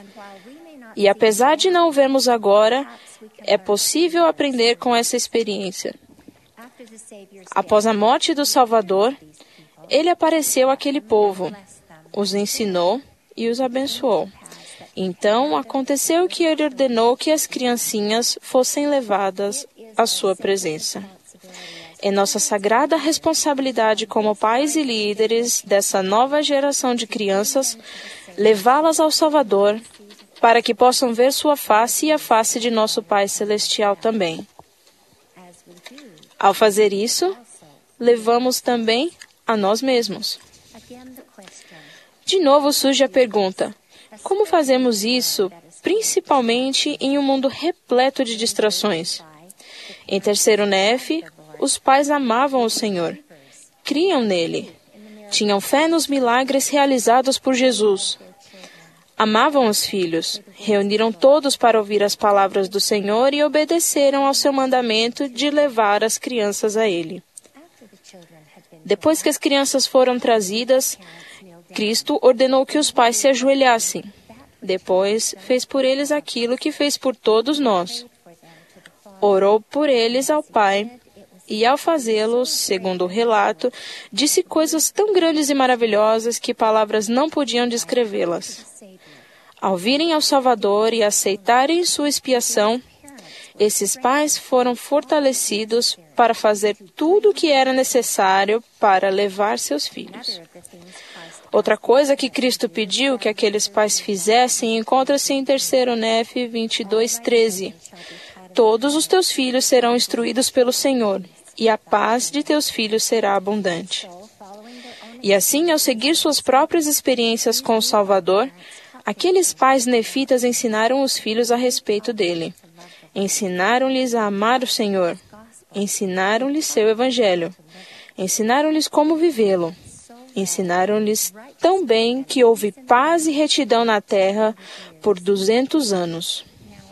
E, apesar de não o vermos agora, é possível aprender com essa experiência. Após a morte do Salvador, ele apareceu àquele povo, os ensinou e os abençoou. Então, aconteceu que ele ordenou que as criancinhas fossem levadas à sua presença. É nossa sagrada responsabilidade como pais e líderes dessa nova geração de crianças levá-las ao Salvador para que possam ver sua face e a face de nosso Pai Celestial também. Ao fazer isso, levamos também a nós mesmos. De novo surge a pergunta: como fazemos isso, principalmente em um mundo repleto de distrações? Em terceiro Nef, os pais amavam o Senhor, criam nele, tinham fé nos milagres realizados por Jesus. Amavam os filhos, reuniram todos para ouvir as palavras do Senhor e obedeceram ao seu mandamento de levar as crianças a Ele. Depois que as crianças foram trazidas, Cristo ordenou que os pais se ajoelhassem. Depois, fez por eles aquilo que fez por todos nós. Orou por eles ao Pai e, ao fazê-lo, segundo o relato, disse coisas tão grandes e maravilhosas que palavras não podiam descrevê-las. Ao virem ao Salvador e aceitarem sua expiação, esses pais foram fortalecidos para fazer tudo o que era necessário para levar seus filhos. Outra coisa que Cristo pediu que aqueles pais fizessem encontra-se em 3 Nef 22:13. Todos os teus filhos serão instruídos pelo Senhor, e a paz de teus filhos será abundante. E assim, ao seguir suas próprias experiências com o Salvador, aqueles pais nefitas ensinaram os filhos a respeito dele. Ensinaram-lhes a amar o Senhor. Ensinaram-lhes seu Evangelho. Ensinaram-lhes como vivê-lo. Ensinaram-lhes tão bem que houve paz e retidão na terra por 200 anos.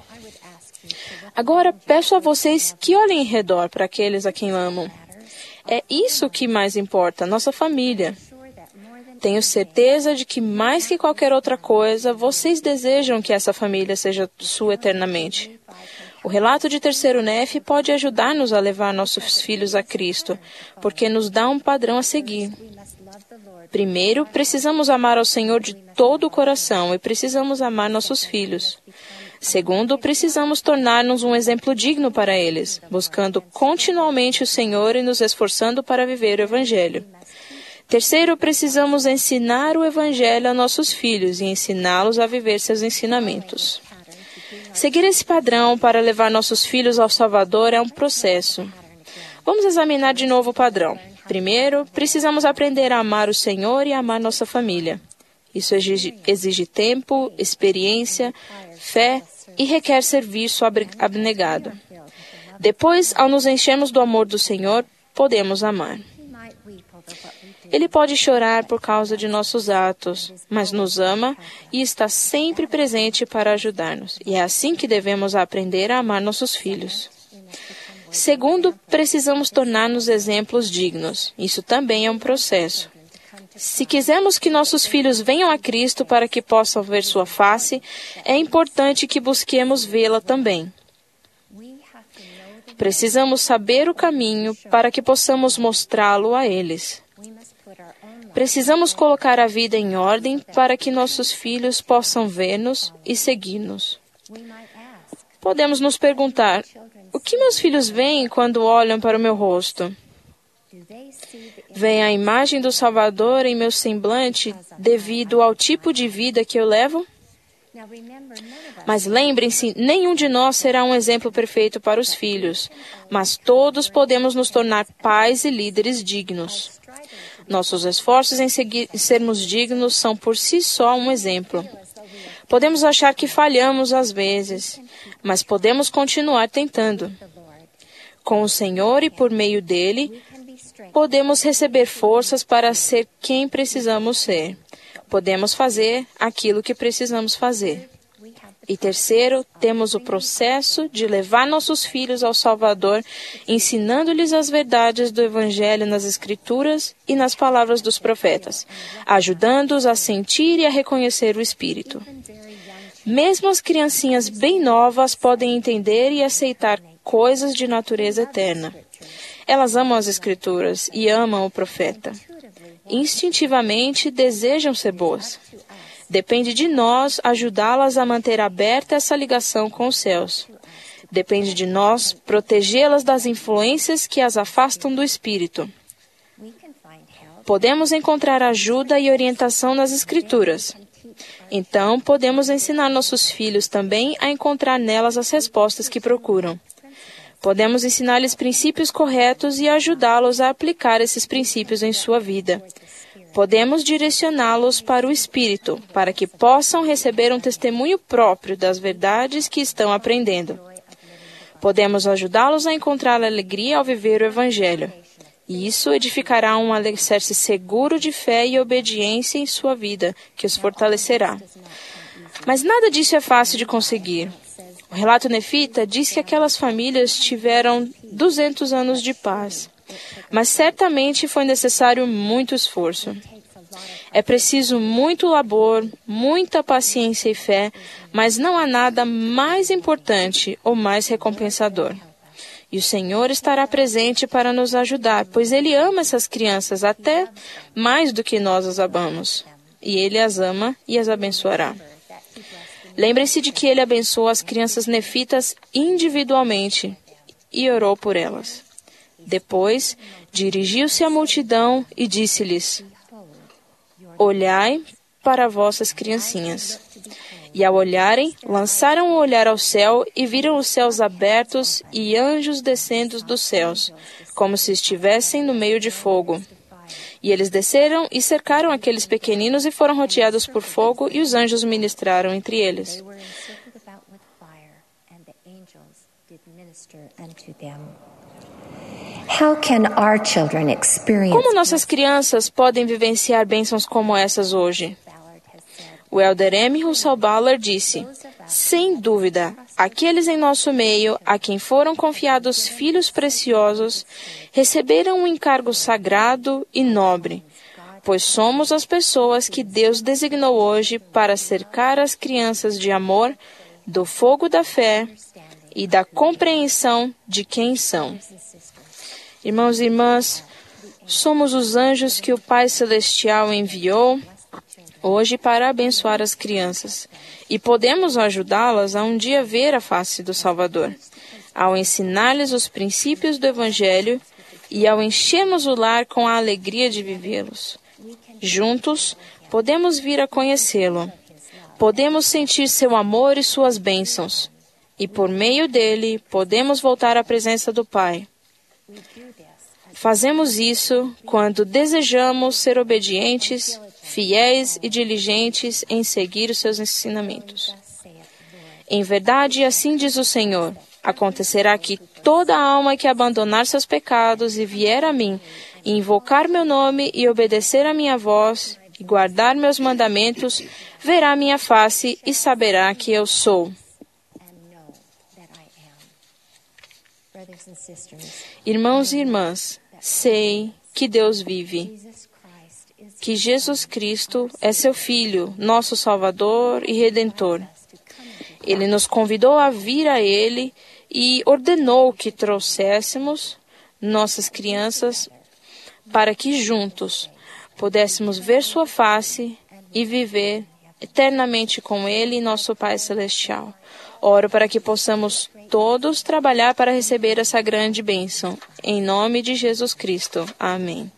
Agora, peço a vocês que olhem em redor para aqueles a quem amam. É isso que mais importa, nossa família. Tenho certeza de que, mais que qualquer outra coisa, vocês desejam que essa família seja sua eternamente. O relato de 3 Nef pode ajudar-nos a levar nossos filhos a Cristo, porque nos dá um padrão a seguir. Primeiro, precisamos amar ao Senhor de todo o coração e precisamos amar nossos filhos. Segundo, precisamos tornar-nos um exemplo digno para eles, buscando continuamente o Senhor e nos esforçando para viver o Evangelho. Terceiro, precisamos ensinar o Evangelho a nossos filhos e ensiná-los a viver seus ensinamentos. Seguir esse padrão para levar nossos filhos ao Salvador é um processo. Vamos examinar de novo o padrão. Primeiro, precisamos aprender a amar o Senhor e a amar nossa família. Isso exige tempo, experiência, fé e requer serviço abnegado. Depois, ao nos enchermos do amor do Senhor, podemos amar. Ele pode chorar por causa de nossos atos, mas nos ama e está sempre presente para ajudar-nos. E é assim que devemos aprender a amar nossos filhos. Segundo, precisamos tornar-nos exemplos dignos. Isso também é um processo. Se quisermos que nossos filhos venham a Cristo para que possam ver sua face, é importante que busquemos vê-la também. Precisamos saber o caminho para que possamos mostrá-lo a eles. Precisamos colocar a vida em ordem para que nossos filhos possam ver-nos e seguir-nos. Podemos nos perguntar: o que meus filhos veem quando olham para o meu rosto? Veem a imagem do Salvador em meu semblante devido ao tipo de vida que eu levo? Mas lembrem-se, nenhum de nós será um exemplo perfeito para os filhos, mas todos podemos nos tornar pais e líderes dignos. Nossos esforços em sermos dignos são por si só um exemplo. Podemos achar que falhamos às vezes, mas podemos continuar tentando. Com o Senhor e por meio dele, podemos receber forças para ser quem precisamos ser. Podemos fazer aquilo que precisamos fazer. E terceiro, temos o processo de levar nossos filhos ao Salvador, ensinando-lhes as verdades do Evangelho nas Escrituras e nas palavras dos profetas, ajudando-os a sentir e a reconhecer o Espírito. Mesmo as criancinhas bem novas podem entender e aceitar coisas de natureza eterna. Elas amam as Escrituras e amam o profeta. Instintivamente desejam ser boas. Depende de nós ajudá-las a manter aberta essa ligação com os céus. Depende de nós protegê-las das influências que as afastam do Espírito. Podemos encontrar ajuda e orientação nas Escrituras. Então, podemos ensinar nossos filhos também a encontrar nelas as respostas que procuram. Podemos ensinar-lhes princípios corretos e ajudá-los a aplicar esses princípios em sua vida. Podemos direcioná-los para o Espírito, para que possam receber um testemunho próprio das verdades que estão aprendendo. Podemos ajudá-los a encontrar alegria ao viver o Evangelho. E isso edificará um alicerce seguro de fé e obediência em sua vida, que os fortalecerá. Mas nada disso é fácil de conseguir. O relato nefita diz que aquelas famílias tiveram 200 anos de paz. Mas certamente foi necessário muito esforço. É preciso muito labor, muita paciência e fé, mas não há nada mais importante ou mais recompensador. E o Senhor estará presente para nos ajudar, pois Ele ama essas crianças até mais do que nós as amamos. E Ele as ama e as abençoará. Lembre-se de que Ele abençoou as crianças nefitas individualmente e orou por elas. Depois, dirigiu-se à multidão e disse-lhes: Olhai para vossas criancinhas. E ao olharem, lançaram o olhar ao céu e viram os céus abertos e anjos descendo dos céus, como se estivessem no meio de fogo. E eles desceram e cercaram aqueles pequeninos e foram rodeados por fogo, e os anjos ministraram entre eles. Como nossas crianças podem vivenciar bênçãos como essas hoje? O elder M. Russell Ballard disse: sem dúvida, aqueles em nosso meio, a quem foram confiados filhos preciosos, receberam um encargo sagrado e nobre, pois somos as pessoas que Deus designou hoje para cercar as crianças de amor, do fogo da fé e da compreensão de quem são. Irmãos e irmãs, somos os anjos que o Pai Celestial enviou hoje para abençoar as crianças, e podemos ajudá-las a um dia ver a face do Salvador, ao ensinar-lhes os princípios do Evangelho e ao enchermos o lar com a alegria de vivê-los. Juntos, podemos vir a conhecê-lo, podemos sentir seu amor e suas bênçãos, e por meio dele, podemos voltar à presença do Pai. Fazemos isso quando desejamos ser obedientes, fiéis e diligentes em seguir os seus ensinamentos. Em verdade, assim diz o Senhor: acontecerá que toda alma que abandonar seus pecados e vier a mim, e invocar meu nome e obedecer a minha voz, e guardar meus mandamentos, verá minha face e saberá que eu sou. Irmãos e irmãs, sei que Deus vive, que Jesus Cristo é seu Filho, nosso Salvador e Redentor. Ele nos convidou a vir a Ele e ordenou que trouxéssemos nossas crianças para que juntos pudéssemos ver sua face e viver eternamente com Ele, nosso Pai Celestial. Oro para que possamos todos trabalhar para receber essa grande bênção. Em nome de Jesus Cristo. Amém.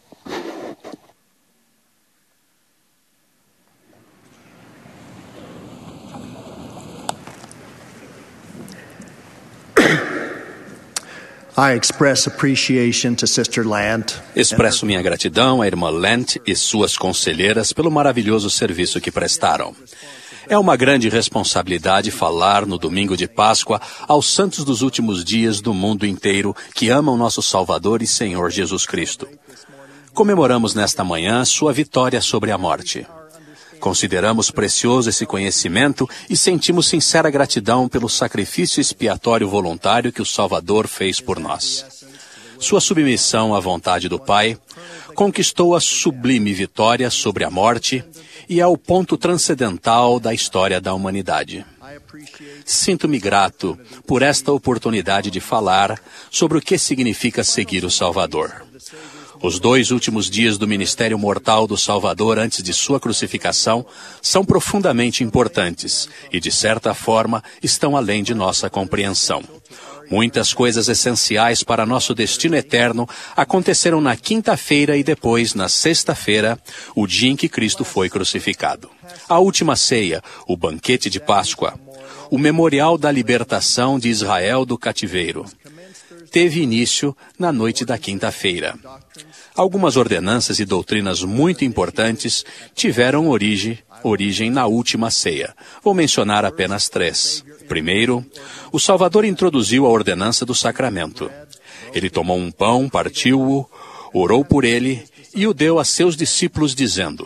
Expresso minha gratidão à irmã Lent e suas conselheiras pelo maravilhoso serviço que prestaram. É uma grande responsabilidade falar no domingo de Páscoa aos santos dos últimos dias do mundo inteiro que amam nosso Salvador e Senhor Jesus Cristo. Comemoramos nesta manhã sua vitória sobre a morte. Consideramos precioso esse conhecimento e sentimos sincera gratidão pelo sacrifício expiatório voluntário que o Salvador fez por nós. Sua submissão à vontade do Pai conquistou a sublime vitória sobre a morte e é o ponto transcendental da história da humanidade. Sinto-me grato por esta oportunidade de falar sobre o que significa seguir o Salvador. Os 2 últimos dias do ministério mortal do Salvador antes de sua crucificação são profundamente importantes e, de certa forma, estão além de nossa compreensão. Muitas coisas essenciais para nosso destino eterno aconteceram na quinta-feira e depois, na sexta-feira, o dia em que Cristo foi crucificado. A última ceia, o banquete de Páscoa, o memorial da libertação de Israel do cativeiro, teve início na noite da quinta-feira. Algumas ordenanças e doutrinas muito importantes tiveram origem na última ceia. Vou mencionar apenas 3. Primeiro, o Salvador introduziu a ordenança do sacramento. Ele tomou um pão, partiu-o, orou por ele e o deu a seus discípulos, dizendo: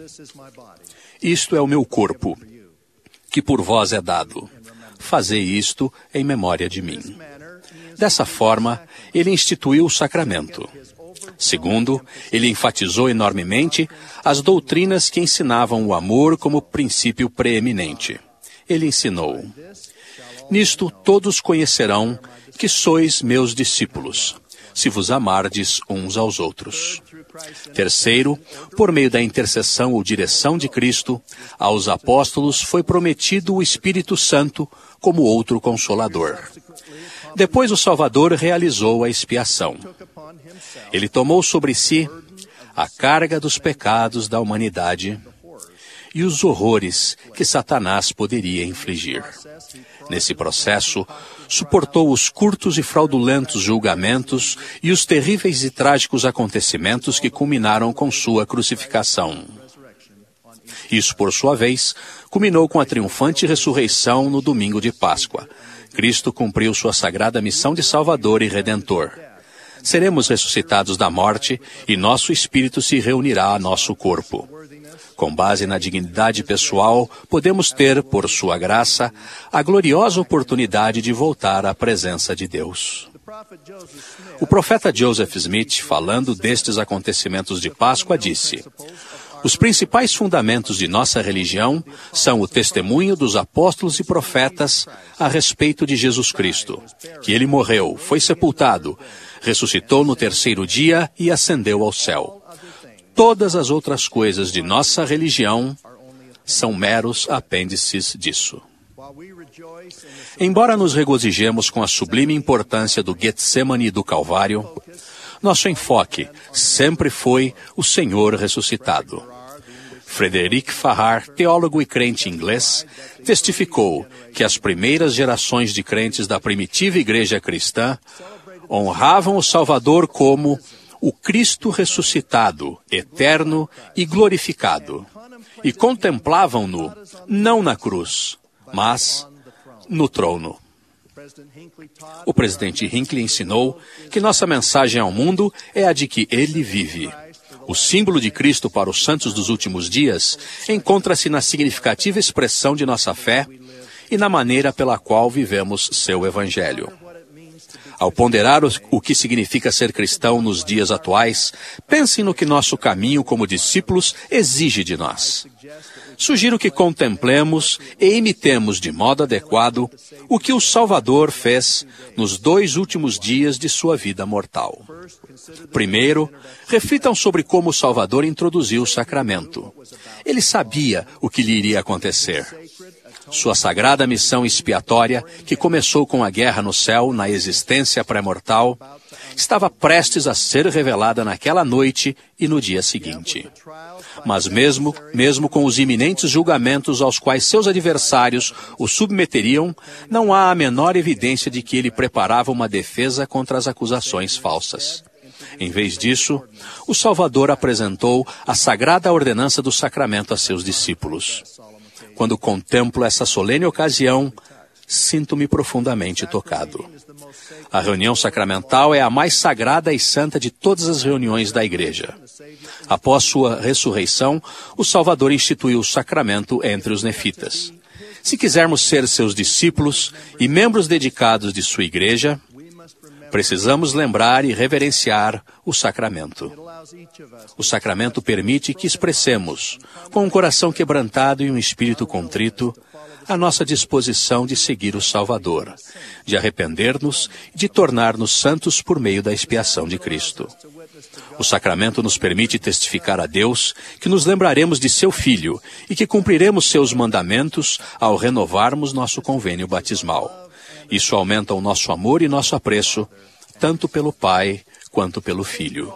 Isto é o meu corpo, que por vós é dado. Fazei isto em memória de mim. Dessa forma, ele instituiu o sacramento. Segundo, ele enfatizou enormemente as doutrinas que ensinavam o amor como princípio preeminente. Ele ensinou: Nisto todos conhecerão que sois meus discípulos, se vos amardes uns aos outros. Terceiro, por meio da intercessão ou direção de Cristo, aos apóstolos foi prometido o Espírito Santo como outro consolador. Depois o Salvador realizou a expiação. Ele tomou sobre si a carga dos pecados da humanidade e os horrores que Satanás poderia infligir. Nesse processo, suportou os curtos e fraudulentos julgamentos e os terríveis e trágicos acontecimentos que culminaram com sua crucificação. Isso, por sua vez, culminou com a triunfante ressurreição no domingo de Páscoa. Cristo cumpriu sua sagrada missão de Salvador e Redentor. Seremos ressuscitados da morte e nosso espírito se reunirá a nosso corpo. Com base na dignidade pessoal, podemos ter, por sua graça, a gloriosa oportunidade de voltar à presença de Deus. O profeta Joseph Smith, falando destes acontecimentos de Páscoa, disse: Os principais fundamentos de nossa religião são o testemunho dos apóstolos e profetas a respeito de Jesus Cristo, que ele morreu, foi sepultado, ressuscitou no terceiro dia e ascendeu ao céu. Todas as outras coisas de nossa religião são meros apêndices disso. Embora nos regozijemos com a sublime importância do Getsemane e do Calvário, nosso enfoque sempre foi o Senhor ressuscitado. Frederic Farrar, teólogo e crente inglês, testificou que as primeiras gerações de crentes da primitiva igreja cristã honravam o Salvador como o Cristo ressuscitado, eterno e glorificado, e contemplavam-no não na cruz, mas no trono. O presidente Hinckley ensinou que nossa mensagem ao mundo é a de que ele vive. O símbolo de Cristo para os santos dos últimos dias encontra-se na significativa expressão de nossa fé e na maneira pela qual vivemos seu evangelho. Ao ponderar o que significa ser cristão nos dias atuais, pensem no que nosso caminho como discípulos exige de nós. Sugiro que contemplemos e imitemos de modo adequado o que o Salvador fez nos 2 últimos dias de sua vida mortal. Primeiro, reflitam sobre como o Salvador introduziu o sacramento. Ele sabia o que lhe iria acontecer. Sua sagrada missão expiatória, que começou com a guerra no céu, na existência pré-mortal, estava prestes a ser revelada naquela noite e no dia seguinte. Mas mesmo com os iminentes julgamentos aos quais seus adversários o submeteriam, não há a menor evidência de que ele preparava uma defesa contra as acusações falsas. Em vez disso, o Salvador apresentou a sagrada ordenança do sacramento a seus discípulos. Quando contemplo essa solene ocasião, sinto-me profundamente tocado. A reunião sacramental é a mais sagrada e santa de todas as reuniões da Igreja. Após sua ressurreição, o Salvador instituiu o sacramento entre os nefitas. Se quisermos ser seus discípulos e membros dedicados de sua Igreja, precisamos lembrar e reverenciar o sacramento. O sacramento permite que expressemos, com um coração quebrantado e um espírito contrito, a nossa disposição de seguir o Salvador, de arrepender-nos e de tornar-nos santos por meio da expiação de Cristo. O sacramento nos permite testificar a Deus que nos lembraremos de seu Filho e que cumpriremos seus mandamentos ao renovarmos nosso convênio batismal. Isso aumenta o nosso amor e nosso apreço, tanto pelo Pai quanto pelo Filho.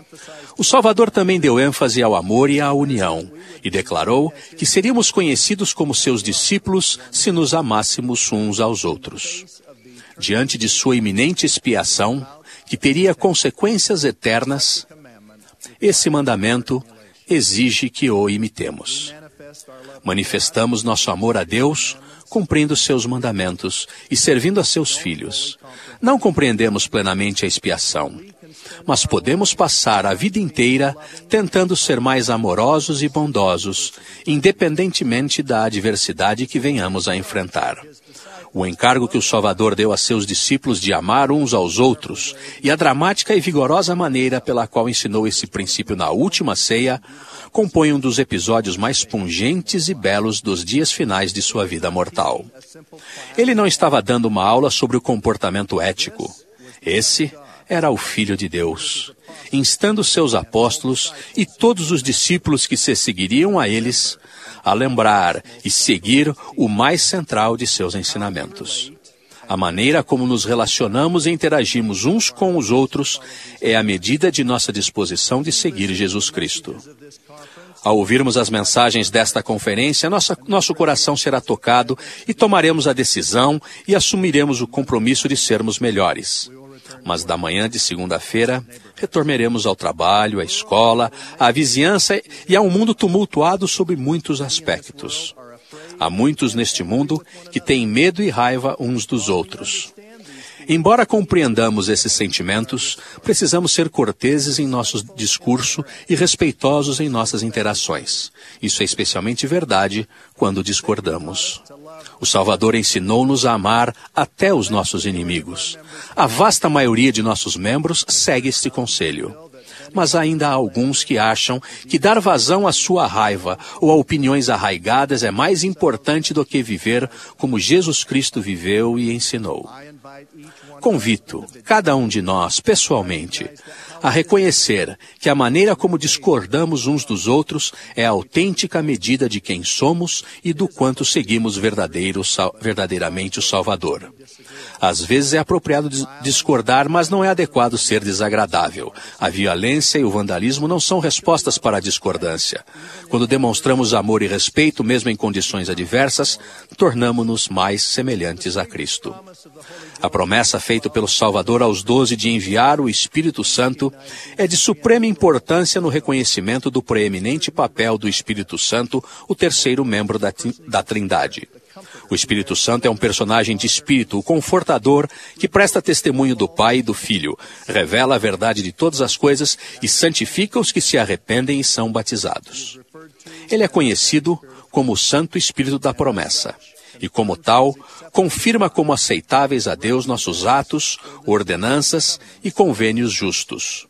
O Salvador também deu ênfase ao amor e à união, e declarou que seríamos conhecidos como seus discípulos se nos amássemos uns aos outros. Diante de sua iminente expiação, que teria consequências eternas, esse mandamento exige que o imitemos. Manifestamos nosso amor a Deus, cumprindo seus mandamentos e servindo a seus filhos. Não compreendemos plenamente a expiação, mas podemos passar a vida inteira tentando ser mais amorosos e bondosos, independentemente da adversidade que venhamos a enfrentar. O encargo que o Salvador deu a seus discípulos de amar uns aos outros e a dramática e vigorosa maneira pela qual ensinou esse princípio na última ceia compõe um dos episódios mais pungentes e belos dos dias finais de sua vida mortal. Ele não estava dando uma aula sobre o comportamento ético. Esse era o Filho de Deus, instando seus apóstolos e todos os discípulos que se seguiriam a eles a lembrar e seguir o mais central de seus ensinamentos. A maneira como nos relacionamos e interagimos uns com os outros é a medida de nossa disposição de seguir Jesus Cristo. Ao ouvirmos as mensagens desta conferência, nosso coração será tocado e tomaremos a decisão e assumiremos o compromisso de sermos melhores. Mas da manhã de segunda-feira, retornaremos ao trabalho, à escola, à vizinhança e a um mundo tumultuado sob muitos aspectos. Há muitos neste mundo que têm medo e raiva uns dos outros. Embora compreendamos esses sentimentos, precisamos ser corteses em nosso discurso e respeitosos em nossas interações. Isso é especialmente verdade quando discordamos. O Salvador ensinou-nos a amar até os nossos inimigos. A vasta maioria de nossos membros segue este conselho. Mas ainda há alguns que acham que dar vazão à sua raiva ou a opiniões arraigadas é mais importante do que viver como Jesus Cristo viveu e ensinou. Convido cada um de nós, pessoalmente, a reconhecer que a maneira como discordamos uns dos outros é a autêntica medida de quem somos e do quanto seguimos verdadeiramente o Salvador. Às vezes é apropriado discordar, mas não é adequado ser desagradável. A violência e o vandalismo não são respostas para a discordância. Quando demonstramos amor e respeito, mesmo em condições adversas, tornamo-nos mais semelhantes a Cristo. A promessa feita pelo Salvador aos 12 de enviar o Espírito Santo é de suprema importância no reconhecimento do preeminente papel do Espírito Santo, o terceiro membro da Trindade. O Espírito Santo é um personagem de espírito, o confortador, que presta testemunho do Pai e do Filho, revela a verdade de todas as coisas e santifica os que se arrependem e são batizados. Ele é conhecido como o Santo Espírito da Promessa, e como tal, confirma como aceitáveis a Deus nossos atos, ordenanças e convênios justos.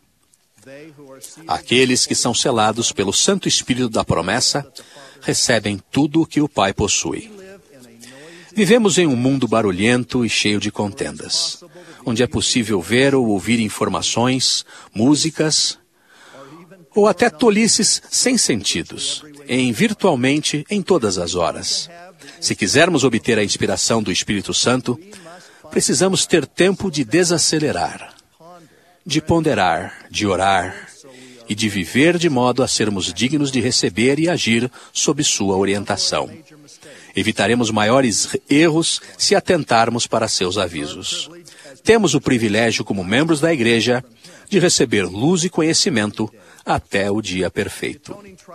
Aqueles que são selados pelo Santo Espírito da Promessa recebem tudo o que o Pai possui. Vivemos em um mundo barulhento e cheio de contendas, onde é possível ver ou ouvir informações, músicas ou até tolices sem sentidos, virtualmente em todas as horas. Se quisermos obter a inspiração do Espírito Santo, precisamos ter tempo de desacelerar, de ponderar, de orar e de viver de modo a sermos dignos de receber e agir sob sua orientação. Evitaremos maiores erros se atentarmos para seus avisos. Temos o privilégio, como membros da Igreja, de receber luz e conhecimento até o dia perfeito.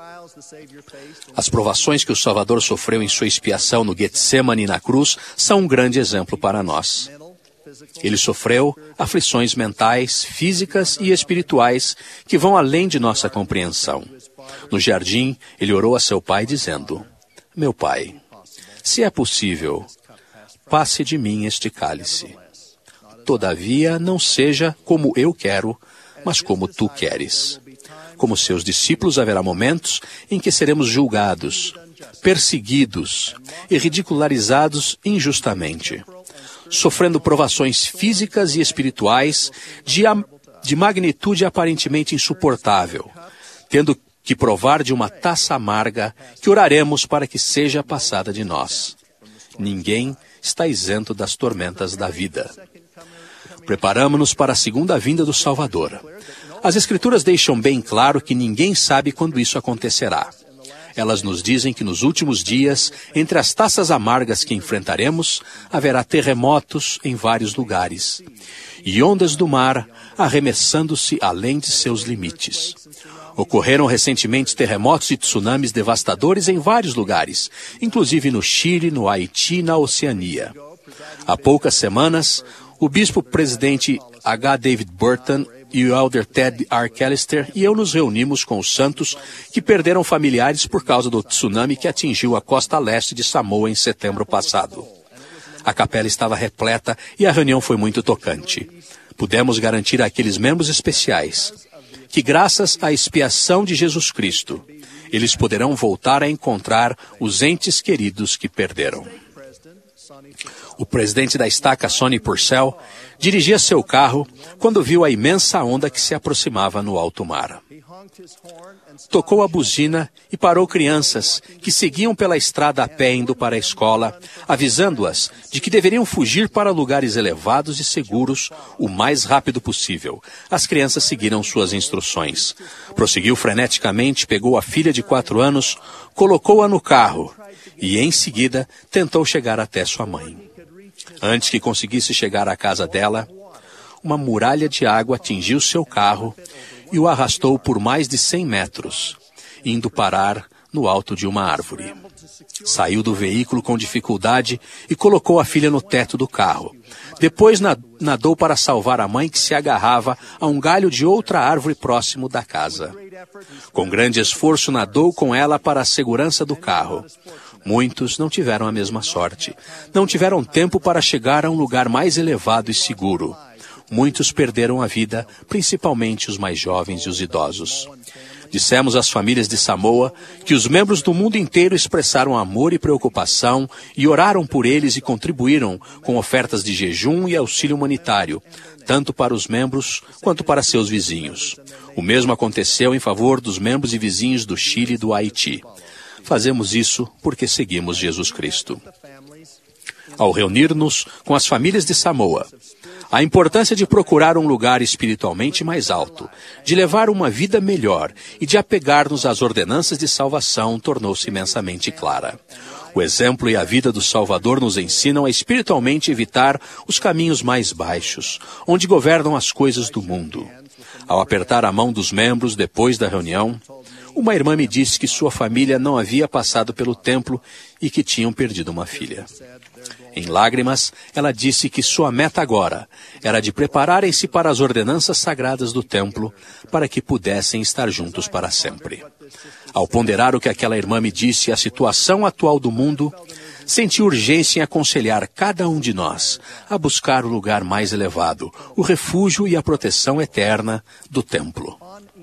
As provações que o Salvador sofreu em sua expiação no Getsemane e na cruz são um grande exemplo para nós. Ele sofreu aflições mentais, físicas e espirituais que vão além de nossa compreensão. No jardim, ele orou a seu Pai dizendo: "Meu Pai, se é possível, passe de mim este cálice. Todavia, não seja como eu quero, mas como tu queres." Como seus discípulos, haverá momentos em que seremos julgados, perseguidos e ridicularizados injustamente, sofrendo provações físicas e espirituais de magnitude aparentemente insuportável, tendo que provar de uma taça amarga que oraremos para que seja passada de nós. Ninguém está isento das tormentas da vida. Preparamo-nos para a segunda vinda do Salvador. As Escrituras deixam bem claro que ninguém sabe quando isso acontecerá. Elas nos dizem que nos últimos dias, entre as taças amargas que enfrentaremos, haverá terremotos em vários lugares e ondas do mar arremessando-se além de seus limites. Ocorreram recentemente terremotos e tsunamis devastadores em vários lugares, inclusive no Chile, no Haiti e na Oceania. Há poucas semanas, o bispo-presidente H. David Burton e o elder Ted Arcallister e eu nos reunimos com os santos que perderam familiares por causa do tsunami que atingiu a costa leste de Samoa em setembro passado. A capela estava repleta e a reunião foi muito tocante. Pudemos garantir àqueles membros especiais que, graças à expiação de Jesus Cristo, eles poderão voltar a encontrar os entes queridos que perderam. O presidente da estaca, Sonny Purcell, dirigia seu carro quando viu a imensa onda que se aproximava no alto mar. Tocou a buzina e parou crianças que seguiam pela estrada a pé indo para a escola, avisando-as de que deveriam fugir para lugares elevados e seguros o mais rápido possível. As crianças seguiram suas instruções. Prosseguiu freneticamente, pegou a filha de 4 anos, colocou-a no carro e, em seguida, tentou chegar até sua mãe. Antes que conseguisse chegar à casa dela, uma muralha de água atingiu seu carro e o arrastou por mais de 100 metros, indo parar no alto de uma árvore. Saiu do veículo com dificuldade e colocou a filha no teto do carro. Depois nadou para salvar a mãe que se agarrava a um galho de outra árvore próximo da casa. Com grande esforço nadou com ela para a segurança do carro. Muitos não tiveram a mesma sorte. Não tiveram tempo para chegar a um lugar mais elevado e seguro. Muitos perderam a vida, principalmente os mais jovens e os idosos. Dissemos às famílias de Samoa que os membros do mundo inteiro expressaram amor e preocupação e oraram por eles e contribuíram com ofertas de jejum e auxílio humanitário, tanto para os membros quanto para seus vizinhos. O mesmo aconteceu em favor dos membros e vizinhos do Chile e do Haiti. Fazemos isso porque seguimos Jesus Cristo. Ao reunir-nos com as famílias de Samoa, a importância de procurar um lugar espiritualmente mais alto, de levar uma vida melhor e de apegar-nos às ordenanças de salvação tornou-se imensamente clara. O exemplo e a vida do Salvador nos ensinam a espiritualmente evitar os caminhos mais baixos, onde governam as coisas do mundo. Ao apertar a mão dos membros depois da reunião, uma irmã me disse que sua família não havia passado pelo templo e que tinham perdido uma filha. Em lágrimas, ela disse que sua meta agora era de prepararem-se para as ordenanças sagradas do templo para que pudessem estar juntos para sempre. Ao ponderar o que aquela irmã me disse e a situação atual do mundo, senti urgência em aconselhar cada um de nós a buscar o lugar mais elevado, o refúgio e a proteção eterna do templo.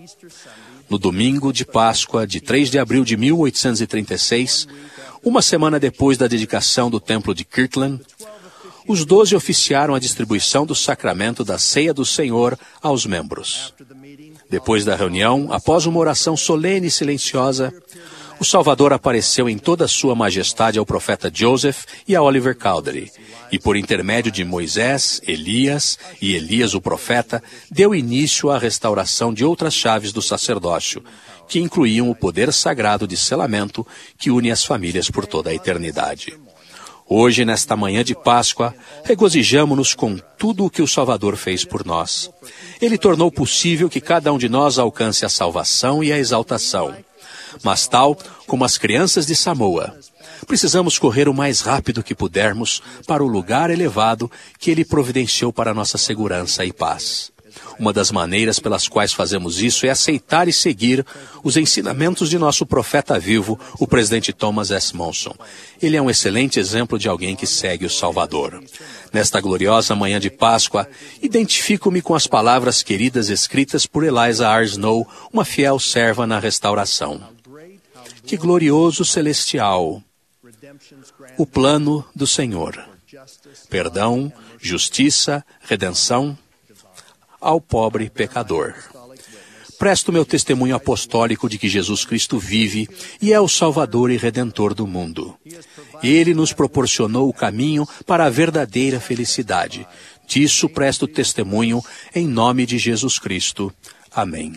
No domingo de Páscoa, de 3 de abril de 1836, uma semana depois da dedicação do templo de Kirtland, os 12 oficiaram a distribuição do sacramento da Ceia do Senhor aos membros. Depois da reunião, após uma oração solene e silenciosa, o Salvador apareceu em toda a sua majestade ao profeta Joseph e a Oliver Cowdery, e por intermédio de Moisés, Elias e Elias o profeta, deu início à restauração de outras chaves do sacerdócio, que incluíam o poder sagrado de selamento que une as famílias por toda a eternidade. Hoje, nesta manhã de Páscoa, regozijamo-nos com tudo o que o Salvador fez por nós. Ele tornou possível que cada um de nós alcance a salvação e a exaltação. Mas tal como as crianças de Samoa, precisamos correr o mais rápido que pudermos para o lugar elevado que Ele providenciou para nossa segurança e paz. Uma das maneiras pelas quais fazemos isso é aceitar e seguir os ensinamentos de nosso profeta vivo, o presidente Thomas S. Monson. Ele é um excelente exemplo de alguém que segue o Salvador. Nesta gloriosa manhã de Páscoa, identifico-me com as palavras queridas escritas por Eliza R. Snow, uma fiel serva na restauração. Que glorioso celestial! O plano do Senhor. Perdão, justiça, redenção ao pobre pecador. Presto meu testemunho apostólico de que Jesus Cristo vive e é o Salvador e Redentor do mundo. Ele nos proporcionou o caminho para a verdadeira felicidade. Disso presto testemunho em nome de Jesus Cristo. Amém.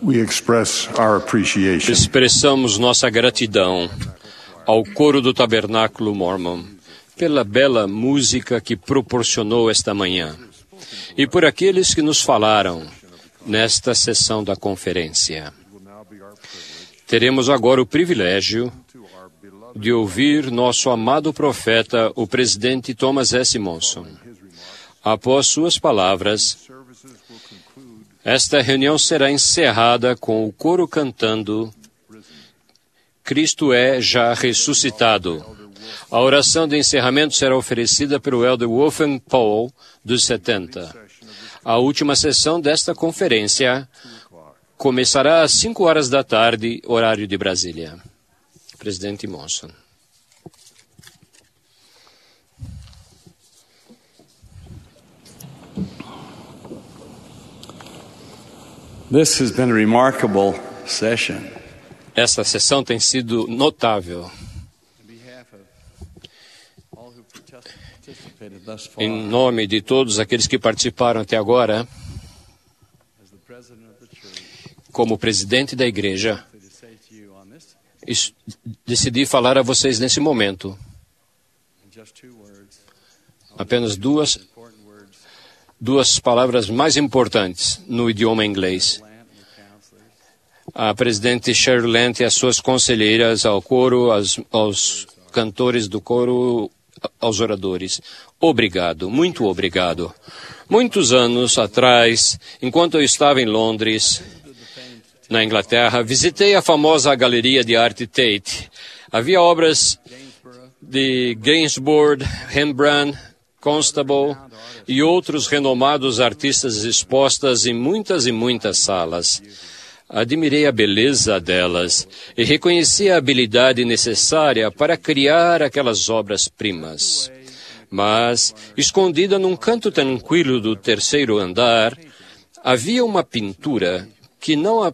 We express our appreciation Expressamos nossa gratidão ao coro do Tabernáculo Mormon pela bela música que proporcionou esta manhã e por aqueles que nos falaram nesta sessão da conferência. Teremos agora o privilégio de ouvir nosso amado profeta, o presidente Thomas S. Monson. Após suas palavras, esta reunião será encerrada com o coro cantando Cristo é já ressuscitado. A oração de encerramento será oferecida pelo Elder Wolfgang Paul, dos 70. A última sessão desta conferência começará às 5 horas da tarde, horário de Brasília. Presidente Monson. This has been a remarkable session. Esta sessão tem sido notável. Em nome de todos aqueles que participaram até agora, como presidente da igreja, decidi falar a vocês nesse momento. Apenas duas palavras mais importantes no idioma inglês. A presidente Cheryl Lent e as suas conselheiras, ao coro, aos cantores do coro, aos oradores. Obrigado, muito obrigado. Muitos anos atrás, enquanto eu estava em Londres, na Inglaterra, visitei a famosa galeria de arte Tate. Havia obras de Gainsbourg, Rembrandt, Constable e outros renomados artistas expostas em muitas e muitas salas. Admirei a beleza delas e reconheci a habilidade necessária para criar aquelas obras-primas. Mas, escondida num canto tranquilo do terceiro andar, havia uma pintura que não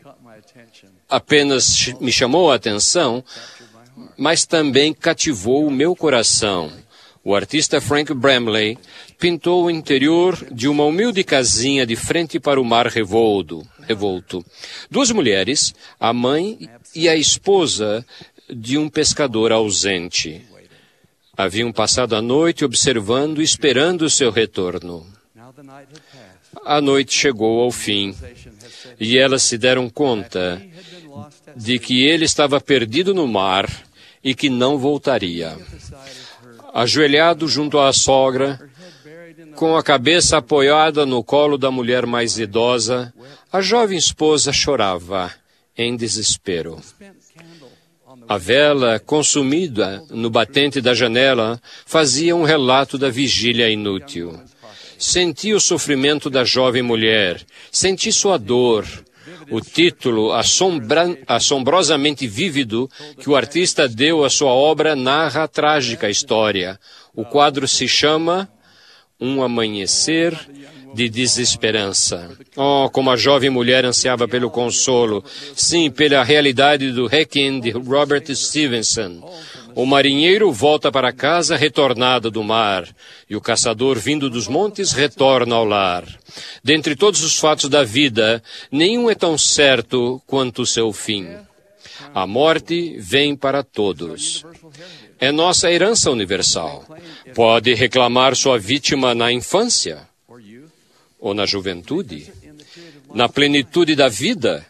apenas me chamou a atenção, mas também cativou o meu coração. O artista Frank Bramley pintou o interior de uma humilde casinha de frente para o mar revolto. Duas mulheres, a mãe e a esposa de um pescador ausente. Haviam passado a noite observando e esperando o seu retorno. A noite chegou ao fim e elas se deram conta de que ele estava perdido no mar e que não voltaria. Ajoelhado junto à sogra, com a cabeça apoiada no colo da mulher mais idosa, a jovem esposa chorava em desespero. A vela, consumida no batente da janela, fazia um relato da vigília inútil. Senti o sofrimento da jovem mulher, senti sua dor. O título assombrosamente vívido que o artista deu à sua obra narra a trágica história. O quadro se chama Um Amanhecer de Desesperança. Oh, como a jovem mulher ansiava pelo consolo. Sim, pela realidade do Requiem de Robert Stevenson. O marinheiro volta para casa retornado do mar, e o caçador vindo dos montes retorna ao lar. Dentre todos os fatos da vida, nenhum é tão certo quanto o seu fim. A morte vem para todos. É nossa herança universal. Pode reclamar sua vítima na infância, ou na juventude, na plenitude da vida,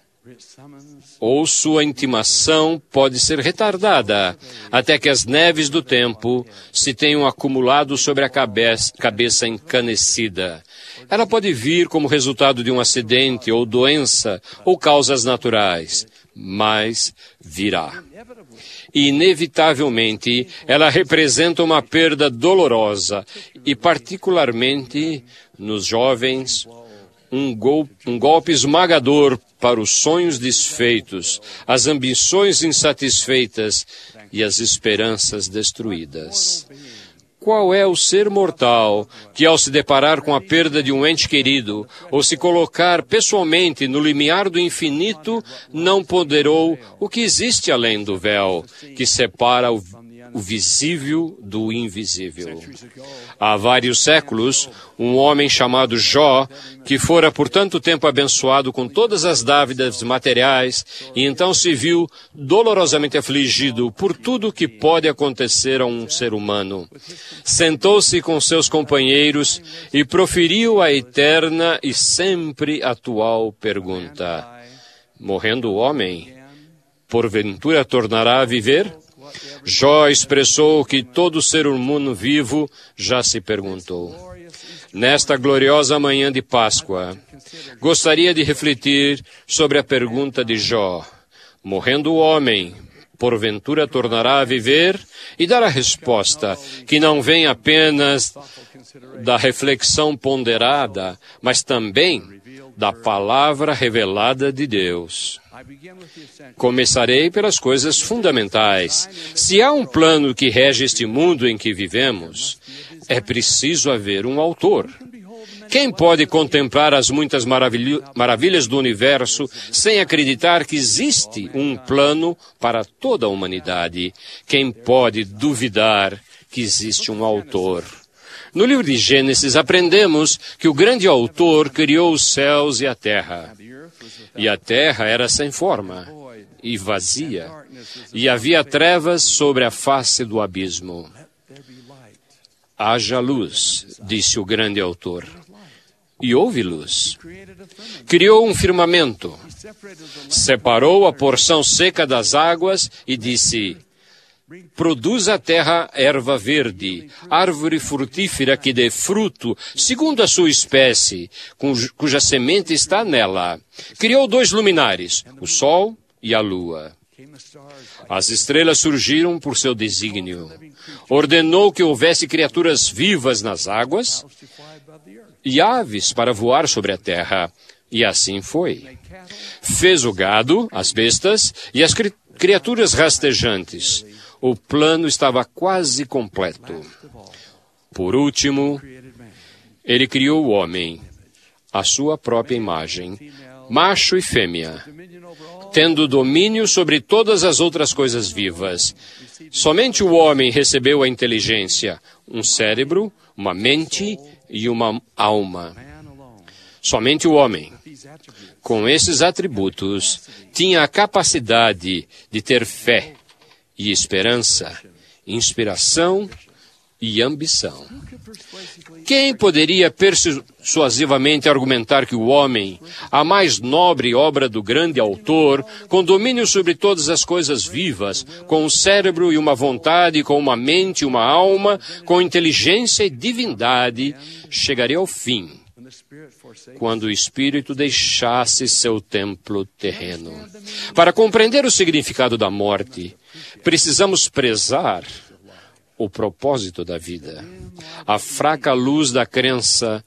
ou sua intimação pode ser retardada até que as neves do tempo se tenham acumulado sobre a cabeça encanecida. Ela pode vir como resultado de um acidente ou doença ou causas naturais, mas virá. Inevitavelmente, ela representa uma perda dolorosa e, particularmente, nos jovens, um golpe esmagador para os sonhos desfeitos, as ambições insatisfeitas e as esperanças destruídas. Qual é o ser mortal que, ao se deparar com a perda de um ente querido, ou se colocar pessoalmente no limiar do infinito, não ponderou o que existe além do véu, que separa o visível do invisível. Há vários séculos, um homem chamado Jó, que fora por tanto tempo abençoado com todas as dávidas materiais, e então se viu dolorosamente afligido por tudo que pode acontecer a um ser humano. Sentou-se com seus companheiros e proferiu a eterna e sempre atual pergunta: morrendo o homem, porventura tornará a viver? Jó expressou que todo ser humano vivo já se perguntou. Nesta gloriosa manhã de Páscoa, gostaria de refletir sobre a pergunta de Jó: morrendo o homem, porventura tornará a viver? E dar a resposta que não vem apenas da reflexão ponderada, mas também da palavra revelada de Deus. Começarei pelas coisas fundamentais. Se há um plano que rege este mundo em que vivemos, é preciso haver um autor. Quem pode contemplar as muitas maravilhas do universo sem acreditar que existe um plano para toda a humanidade? Quem pode duvidar que existe um autor? No livro de Gênesis, aprendemos que o grande autor criou os céus e a terra. E a terra era sem forma e vazia, e havia trevas sobre a face do abismo. Haja luz, disse o grande autor. E houve luz. Criou um firmamento, separou a porção seca das águas e disse: produz a terra erva verde, árvore frutífera que dê fruto, segundo a sua espécie, cuja semente está nela. Criou 2 luminares, o sol e a lua. As estrelas surgiram por seu desígnio. Ordenou que houvesse criaturas vivas nas águas e aves para voar sobre a terra. E assim foi. Fez o gado, as bestas e as criaturas rastejantes. O plano estava quase completo. Por último, ele criou o homem, à sua própria imagem, macho e fêmea, tendo domínio sobre todas as outras coisas vivas. Somente o homem recebeu a inteligência, um cérebro, uma mente e uma alma. Somente o homem, com esses atributos, tinha a capacidade de ter fé e esperança, inspiração e ambição. Quem poderia persuasivamente argumentar que o homem, a mais nobre obra do grande autor, com domínio sobre todas as coisas vivas, com um cérebro e uma vontade, com uma mente e uma alma, com inteligência e divindade, chegaria ao fim, quando o Espírito deixasse seu templo terreno? Para compreender o significado da morte, precisamos prezar o propósito da vida. A fraca luz da crença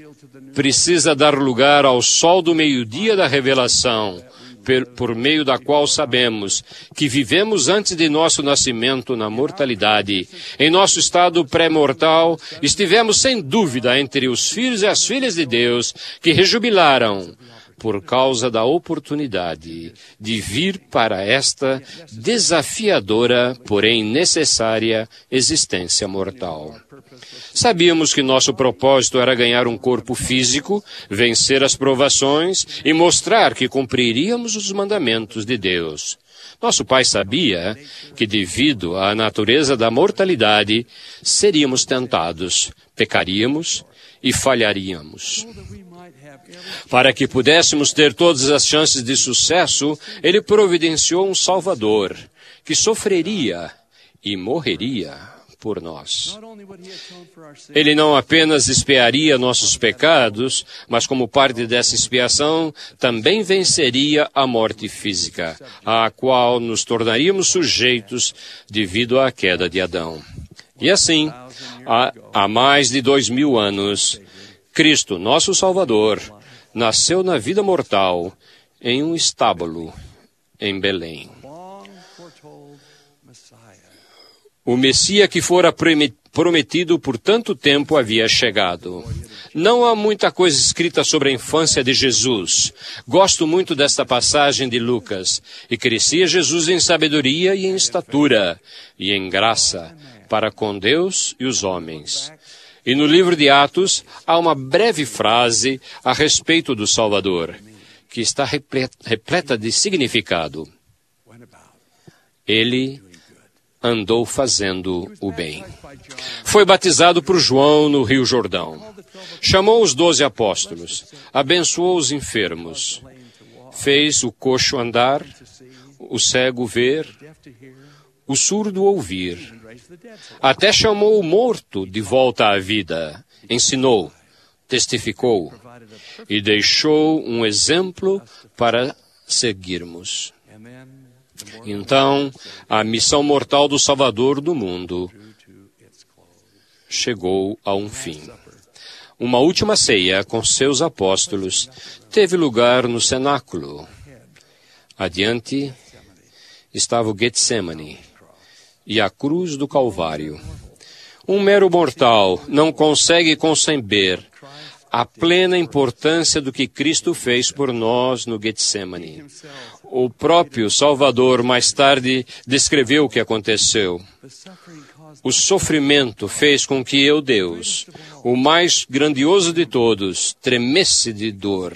precisa dar lugar ao sol do meio-dia da revelação, por meio da qual sabemos que vivemos antes de nosso nascimento na mortalidade. Em nosso estado pré-mortal, estivemos sem dúvida entre os filhos e as filhas de Deus que rejubilaram por causa da oportunidade de vir para esta desafiadora, porém necessária, existência mortal. Sabíamos que nosso propósito era ganhar um corpo físico, vencer as provações e mostrar que cumpriríamos os mandamentos de Deus. Nosso pai sabia que, devido à natureza da mortalidade, seríamos tentados, pecaríamos e falharíamos. Para que pudéssemos ter todas as chances de sucesso, ele providenciou um Salvador, que sofreria e morreria por nós. Ele não apenas expiaria nossos pecados, mas como parte dessa expiação, também venceria a morte física, à qual nos tornaríamos sujeitos devido à queda de Adão. E assim, há mais de 2000 anos, Cristo, nosso Salvador, nasceu na vida mortal em um estábulo em Belém. O Messias que fora prometido por tanto tempo havia chegado. Não há muita coisa escrita sobre a infância de Jesus. Gosto muito desta passagem de Lucas. E crescia Jesus em sabedoria e em estatura, e em graça, para com Deus e os homens. E no livro de Atos, há uma breve frase a respeito do Salvador, que está repleta de significado. Ele andou fazendo o bem. Foi batizado por João no Rio Jordão. Chamou os 12 apóstolos, abençoou os enfermos, fez o coxo andar, o cego ver, o surdo ouvir. Até chamou o morto de volta à vida, ensinou, testificou e deixou um exemplo para seguirmos. Então, a missão mortal do Salvador do mundo chegou a um fim. Uma última ceia com seus apóstolos teve lugar no cenáculo. Adiante estava o Getsemane e a cruz do Calvário. Um mero mortal não consegue conceber a plena importância do que Cristo fez por nós no Getsemane. O próprio Salvador mais tarde descreveu o que aconteceu. O sofrimento fez com que eu, Deus, o mais grandioso de todos, tremesse de dor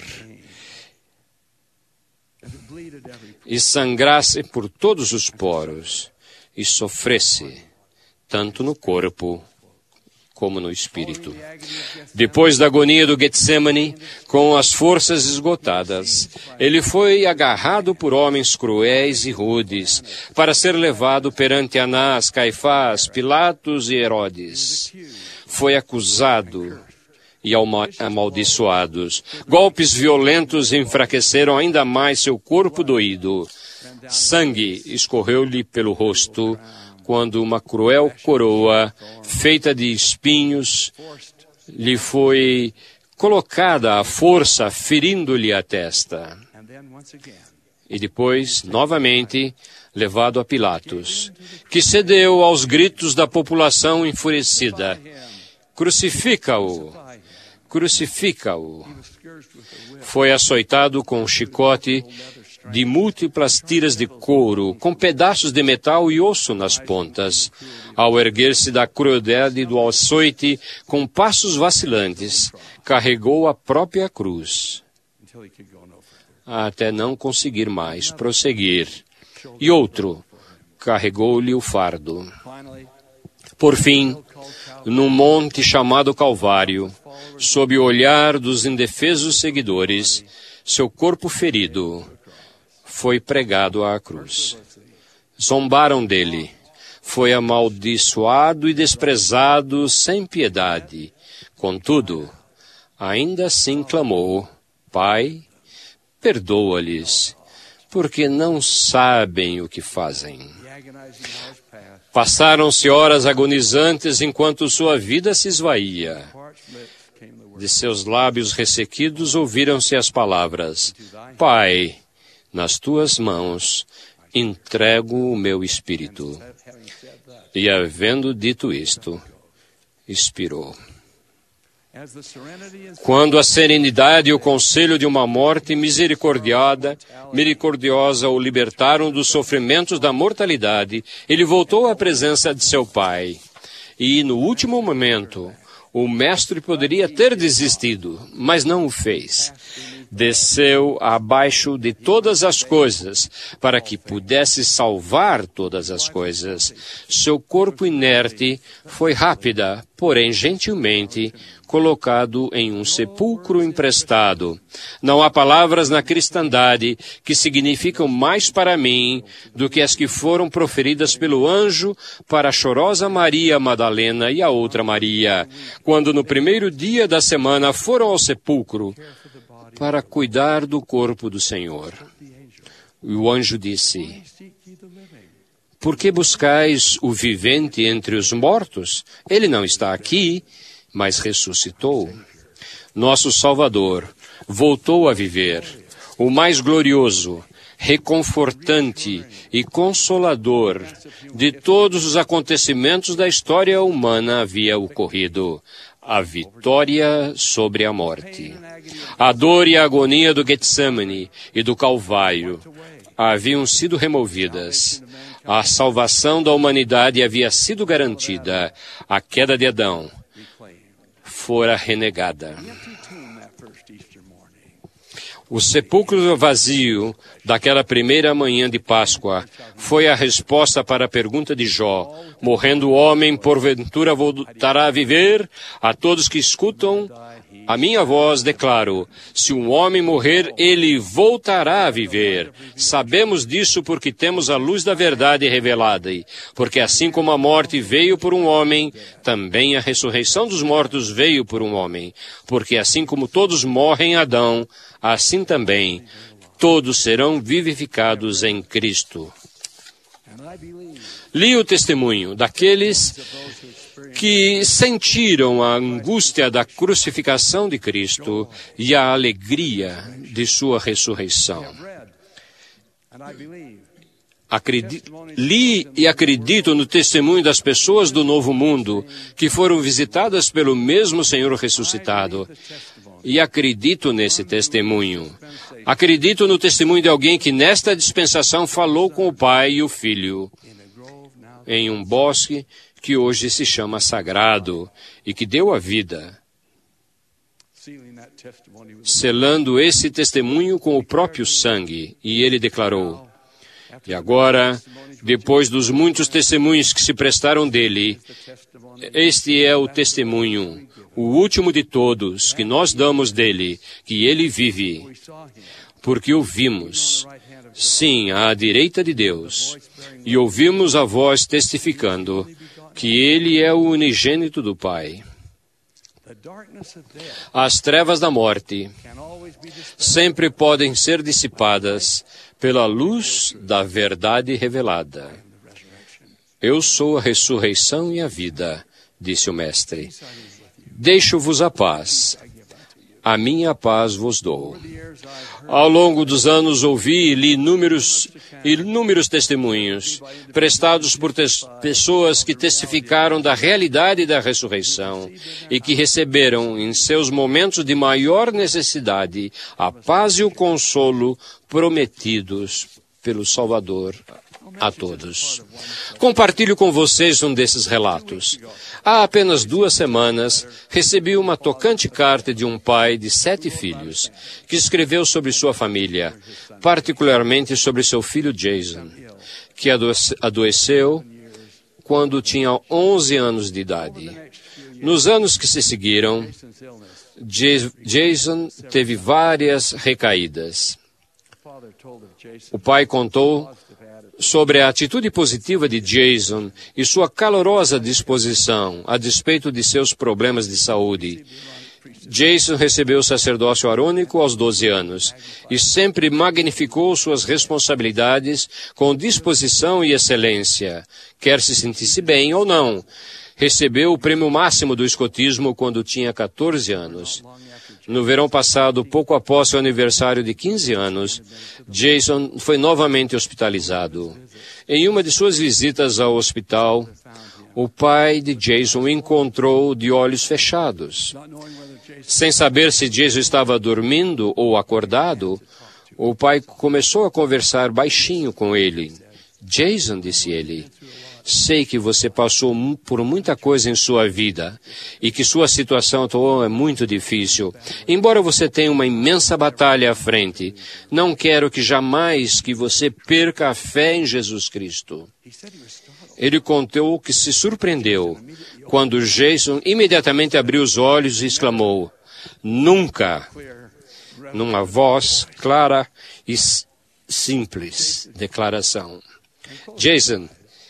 e sangrasse por todos os poros e sofresse, tanto no corpo como no espírito. Depois da agonia do Getsemane, com as forças esgotadas, ele foi agarrado por homens cruéis e rudes para ser levado perante Anás, Caifás, Pilatos e Herodes. Foi acusado e amaldiçoados. Golpes violentos enfraqueceram ainda mais seu corpo doído. Sangue escorreu-lhe pelo rosto, quando uma cruel coroa, feita de espinhos, lhe foi colocada à força, ferindo-lhe a testa. E depois, novamente, levado a Pilatos, que cedeu aos gritos da população enfurecida. Crucifica-o! Crucifica-o! Foi açoitado com um chicote de múltiplas tiras de couro, com pedaços de metal e osso nas pontas. Ao erguer-se da crueldade do açoite, com passos vacilantes, carregou a própria cruz, até não conseguir mais prosseguir. E outro carregou-lhe o fardo. Por fim, num monte chamado Calvário, sob o olhar dos indefesos seguidores, seu corpo ferido foi pregado à cruz. Zombaram dele. Foi amaldiçoado e desprezado sem piedade. Contudo, ainda assim clamou: Pai, perdoa-lhes, porque não sabem o que fazem. Passaram-se horas agonizantes enquanto sua vida se esvaía. De seus lábios ressequidos ouviram-se as palavras: Pai, nas tuas mãos entrego o meu espírito. E, havendo dito isto, expirou. Quando a serenidade e o conselho de uma morte misericordiosa o libertaram dos sofrimentos da mortalidade, ele voltou à presença de seu Pai. E, no último momento, o Mestre poderia ter desistido, mas não o fez. Desceu abaixo de todas as coisas, para que pudesse salvar todas as coisas. Seu corpo inerte foi rápida, porém gentilmente, colocado em um sepulcro emprestado. Não há palavras na cristandade que significam mais para mim do que as que foram proferidas pelo anjo para a chorosa Maria Madalena e a outra Maria, quando no primeiro dia da semana foram ao sepulcro para cuidar do corpo do Senhor. E o anjo disse: Por que buscais o vivente entre os mortos? Ele não está aqui, mas ressuscitou. Nosso Salvador voltou a viver. O mais glorioso reconfortante e consolador de todos os acontecimentos da história humana havia ocorrido: a vitória sobre a morte. A dor e a agonia do Getsemane e do Calvário haviam sido removidas. A salvação da humanidade havia sido garantida. A queda de Adão fora renegada. O sepulcro vazio daquela primeira manhã de Páscoa foi a resposta para a pergunta de Jó: morrendo o homem, porventura voltará a viver? A todos que escutam a minha voz declaro: se um homem morrer, ele voltará a viver. Sabemos disso porque temos a luz da verdade revelada. Porque assim como a morte veio por um homem, também a ressurreição dos mortos veio por um homem. Porque assim como todos morrem em Adão, assim também todos serão vivificados em Cristo. Li o testemunho daqueles que sentiram a angústia da crucificação de Cristo e a alegria de sua ressurreição. Li e acredito no testemunho das pessoas do Novo Mundo que foram visitadas pelo mesmo Senhor ressuscitado. E acredito nesse testemunho. Acredito no testemunho de alguém que nesta dispensação falou com o Pai e o Filho em um bosque que hoje se chama sagrado e que deu a vida, selando esse testemunho com o próprio sangue. E ele declarou: e agora, depois dos muitos testemunhos que se prestaram dele, este é o testemunho, o último de todos, que nós damos dele, que ele vive, porque o vimos, sim, à direita de Deus, e ouvimos a voz testificando que ele é o unigênito do Pai. As trevas da morte sempre podem ser dissipadas pela luz da verdade revelada. Eu sou a ressurreição e a vida, disse o Mestre. Deixo-vos a paz. A minha paz vos dou. Ao longo dos anos ouvi e li inúmeros testemunhos prestados por pessoas que testificaram da realidade da ressurreição e que receberam em seus momentos de maior necessidade a paz e o consolo prometidos pelo Salvador a todos. Compartilho com vocês um desses relatos. Há apenas 2 semanas, recebi uma tocante carta de um pai de 7 filhos, que escreveu sobre sua família, particularmente sobre seu filho Jason, que adoeceu quando tinha 11 anos de idade. Nos anos que se seguiram, Jason teve várias recaídas. O pai contou sobre a atitude positiva de Jason e sua calorosa disposição a despeito de seus problemas de saúde. Jason recebeu o sacerdócio arônico aos 12 anos e sempre magnificou suas responsabilidades com disposição e excelência, quer se sentisse bem ou não. Recebeu o prêmio máximo do escotismo quando tinha 14 anos. No verão passado, pouco após seu aniversário de 15 anos, Jason foi novamente hospitalizado. Em uma de suas visitas ao hospital, o pai de Jason encontrou de olhos fechados. Sem saber se Jason estava dormindo ou acordado, o pai começou a conversar baixinho com ele. Jason, disse ele, sei que você passou por muita coisa em sua vida e que sua situação atual é muito difícil. Embora você tenha uma imensa batalha à frente, não quero que jamais que você perca a fé em Jesus Cristo. Ele contou que se surpreendeu quando Jason imediatamente abriu os olhos e exclamou, nunca, numa voz clara e simples declaração. Jason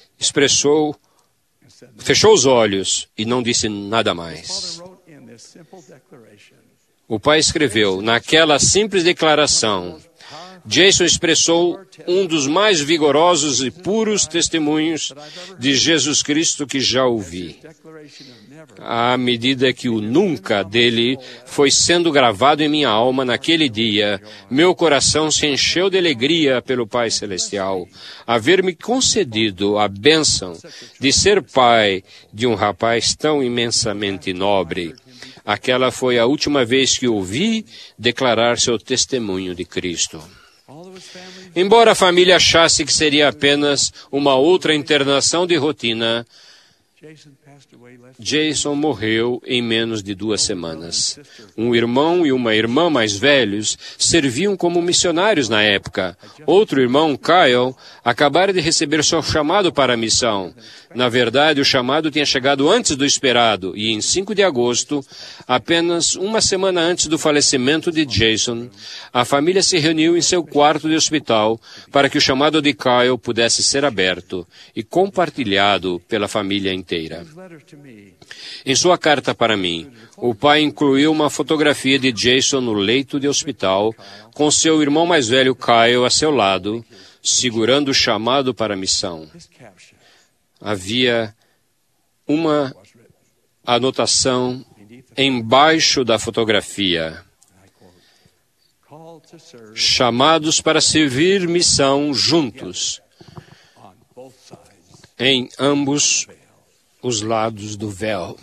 fechou os olhos e não disse nada mais. O pai escreveu naquela simples declaração Jason expressou um dos mais vigorosos e puros testemunhos de Jesus Cristo que já ouvi. À medida que o nunca dele foi sendo gravado em minha alma naquele dia, meu coração se encheu de alegria pelo Pai Celestial, haver-me concedido a bênção de ser pai de um rapaz tão imensamente nobre. Aquela foi a última vez que ouvi declarar seu testemunho de Cristo. Embora a família achasse que seria apenas uma outra internação de rotina, Jason morreu em menos de 2 semanas. Um irmão e uma irmã mais velhos serviam como missionários na época. Outro irmão, Kyle, acabara de receber seu chamado para a missão. Na verdade, o chamado tinha chegado antes do esperado, e em 5 de agosto, apenas uma semana antes do falecimento de Jason, a família se reuniu em seu quarto de hospital para que o chamado de Kyle pudesse ser aberto e compartilhado pela família inteira. Em sua carta para mim, o pai incluiu uma fotografia de Jason no leito de hospital, com seu irmão mais velho Kyle a seu lado, segurando o chamado para a missão. Havia uma anotação embaixo da fotografia: chamados para servir missão juntos, em ambos os lados do véu.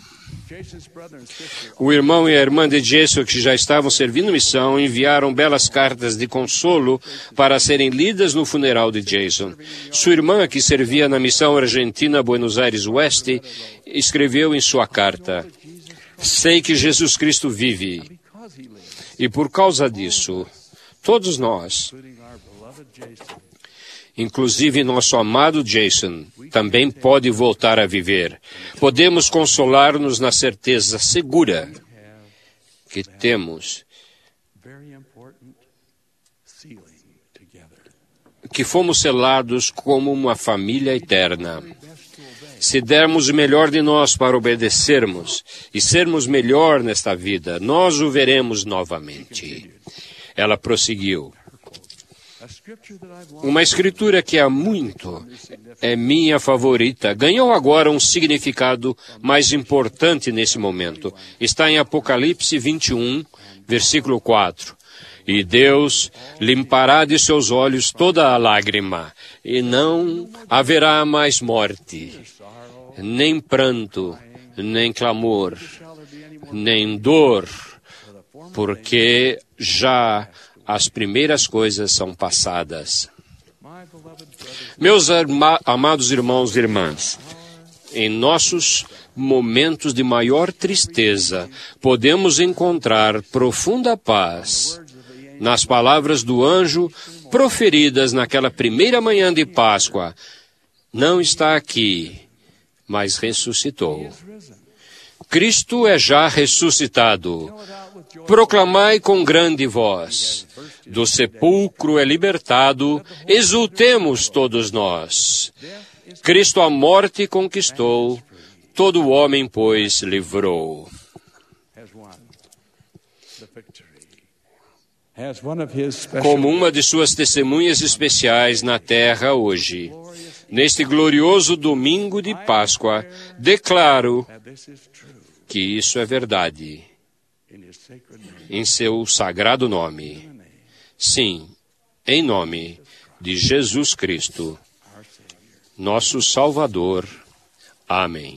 O irmão e a irmã de Jason, que já estavam servindo missão, enviaram belas cartas de consolo para serem lidas no funeral de Jason. Sua irmã, que servia na missão argentina Buenos Aires Oeste, escreveu em sua carta: sei que Jesus Cristo vive, e por causa disso, todos nós, inclusive nosso amado Jason, também pode voltar a viver. Podemos consolar-nos na certeza segura que temos que fomos selados como uma família eterna. Se dermos o melhor de nós para obedecermos e sermos melhor nesta vida, nós o veremos novamente. Ela prosseguiu: uma escritura que há muito é minha favorita, ganhou agora um significado mais importante nesse momento. Está em Apocalipse 21, versículo 4. E Deus limpará de seus olhos toda a lágrima, e não haverá mais morte, nem pranto, nem clamor, nem dor, porque já as primeiras coisas são passadas. Meus amados irmãos e irmãs, em nossos momentos de maior tristeza, podemos encontrar profunda paz nas palavras do anjo proferidas naquela primeira manhã de Páscoa: não está aqui, mas ressuscitou. Cristo é já ressuscitado. Proclamai com grande voz: do sepulcro é libertado, exultemos todos nós. Cristo a morte conquistou, todo homem, pois, livrou. Como uma de suas testemunhas especiais na terra hoje, neste glorioso domingo de Páscoa, declaro que isso é verdade, em seu sagrado nome. Sim, em nome de Jesus Cristo, nosso Salvador. Amém.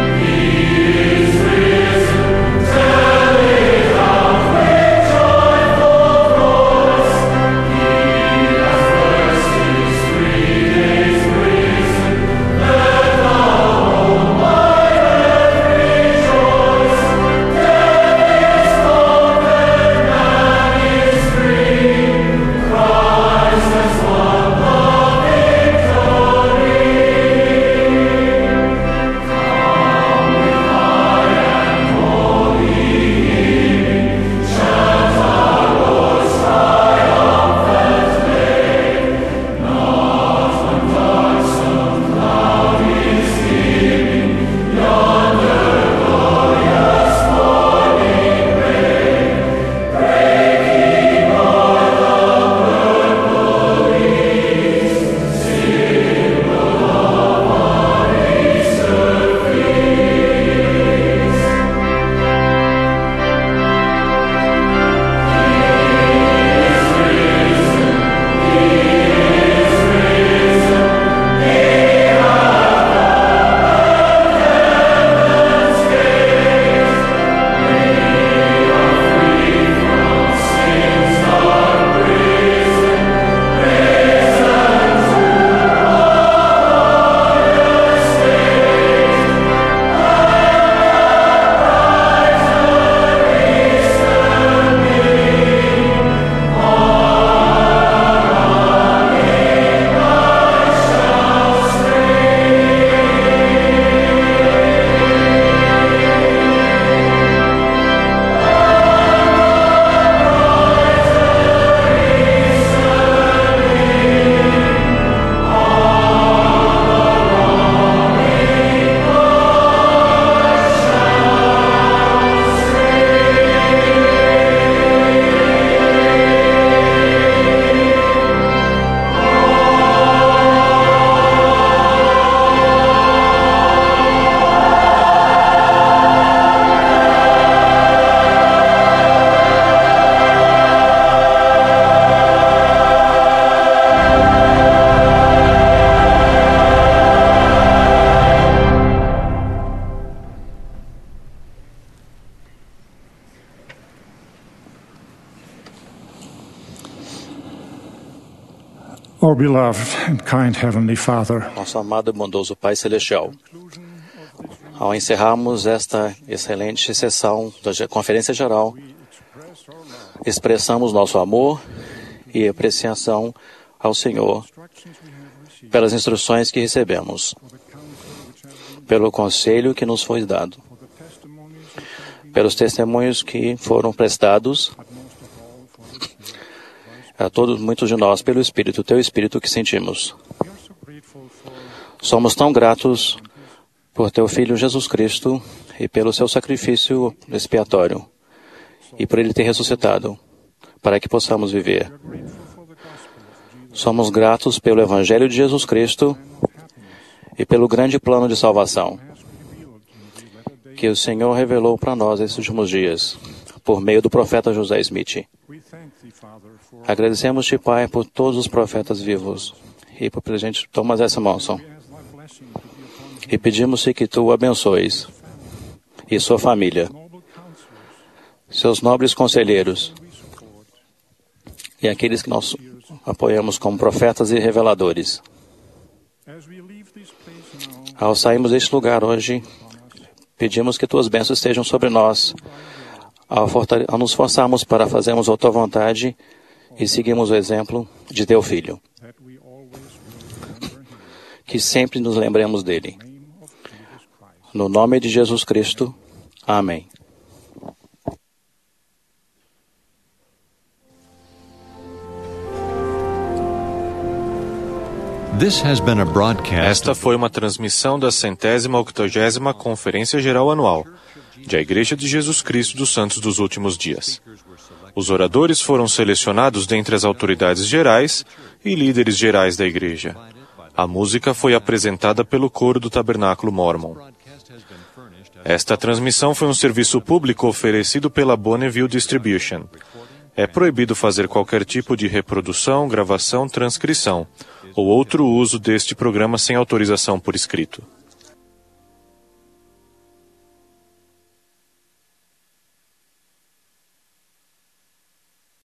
Joy Our beloved and kind Heavenly Father, Nosso amado e bondoso Pai Celestial, ao encerrarmos esta excelente sessão da Conferência Geral, expressamos nosso amor e apreciação ao Senhor pelas instruções que recebemos, pelo conselho que nos foi dado, pelos testemunhos que foram prestados a todos, muitos de nós, pelo Espírito, Teu Espírito que sentimos. Somos tão gratos por Teu Filho Jesus Cristo e pelo Seu sacrifício expiatório e por Ele ter ressuscitado, para que possamos viver. Somos gratos pelo Evangelho de Jesus Cristo e pelo grande plano de salvação que o Senhor revelou para nós esses últimos dias, por meio do profeta José Smith. Agradecemos-te, Pai, por todos os profetas vivos e por presente Thomas S. Monson. E pedimos-te que Tu o abençoes e sua família, seus nobres conselheiros e aqueles que nós apoiamos como profetas e reveladores. Ao sairmos deste lugar hoje, pedimos que Tuas bênçãos estejam sobre nós, ao nos forçarmos para fazermos a Tua vontade e seguirmos o exemplo de Teu Filho. Que sempre nos lembremos dele. No nome de Jesus Cristo. Amém. Esta foi uma transmissão da 180ª Conferência Geral Anual da Igreja de Jesus Cristo dos Santos dos Últimos Dias. Os oradores foram selecionados dentre as autoridades gerais e líderes gerais da Igreja. A música foi apresentada pelo coro do Tabernáculo Mormon. Esta transmissão foi um serviço público oferecido pela Bonneville Distribution. É proibido fazer qualquer tipo de reprodução, gravação, transcrição ou outro uso deste programa sem autorização por escrito.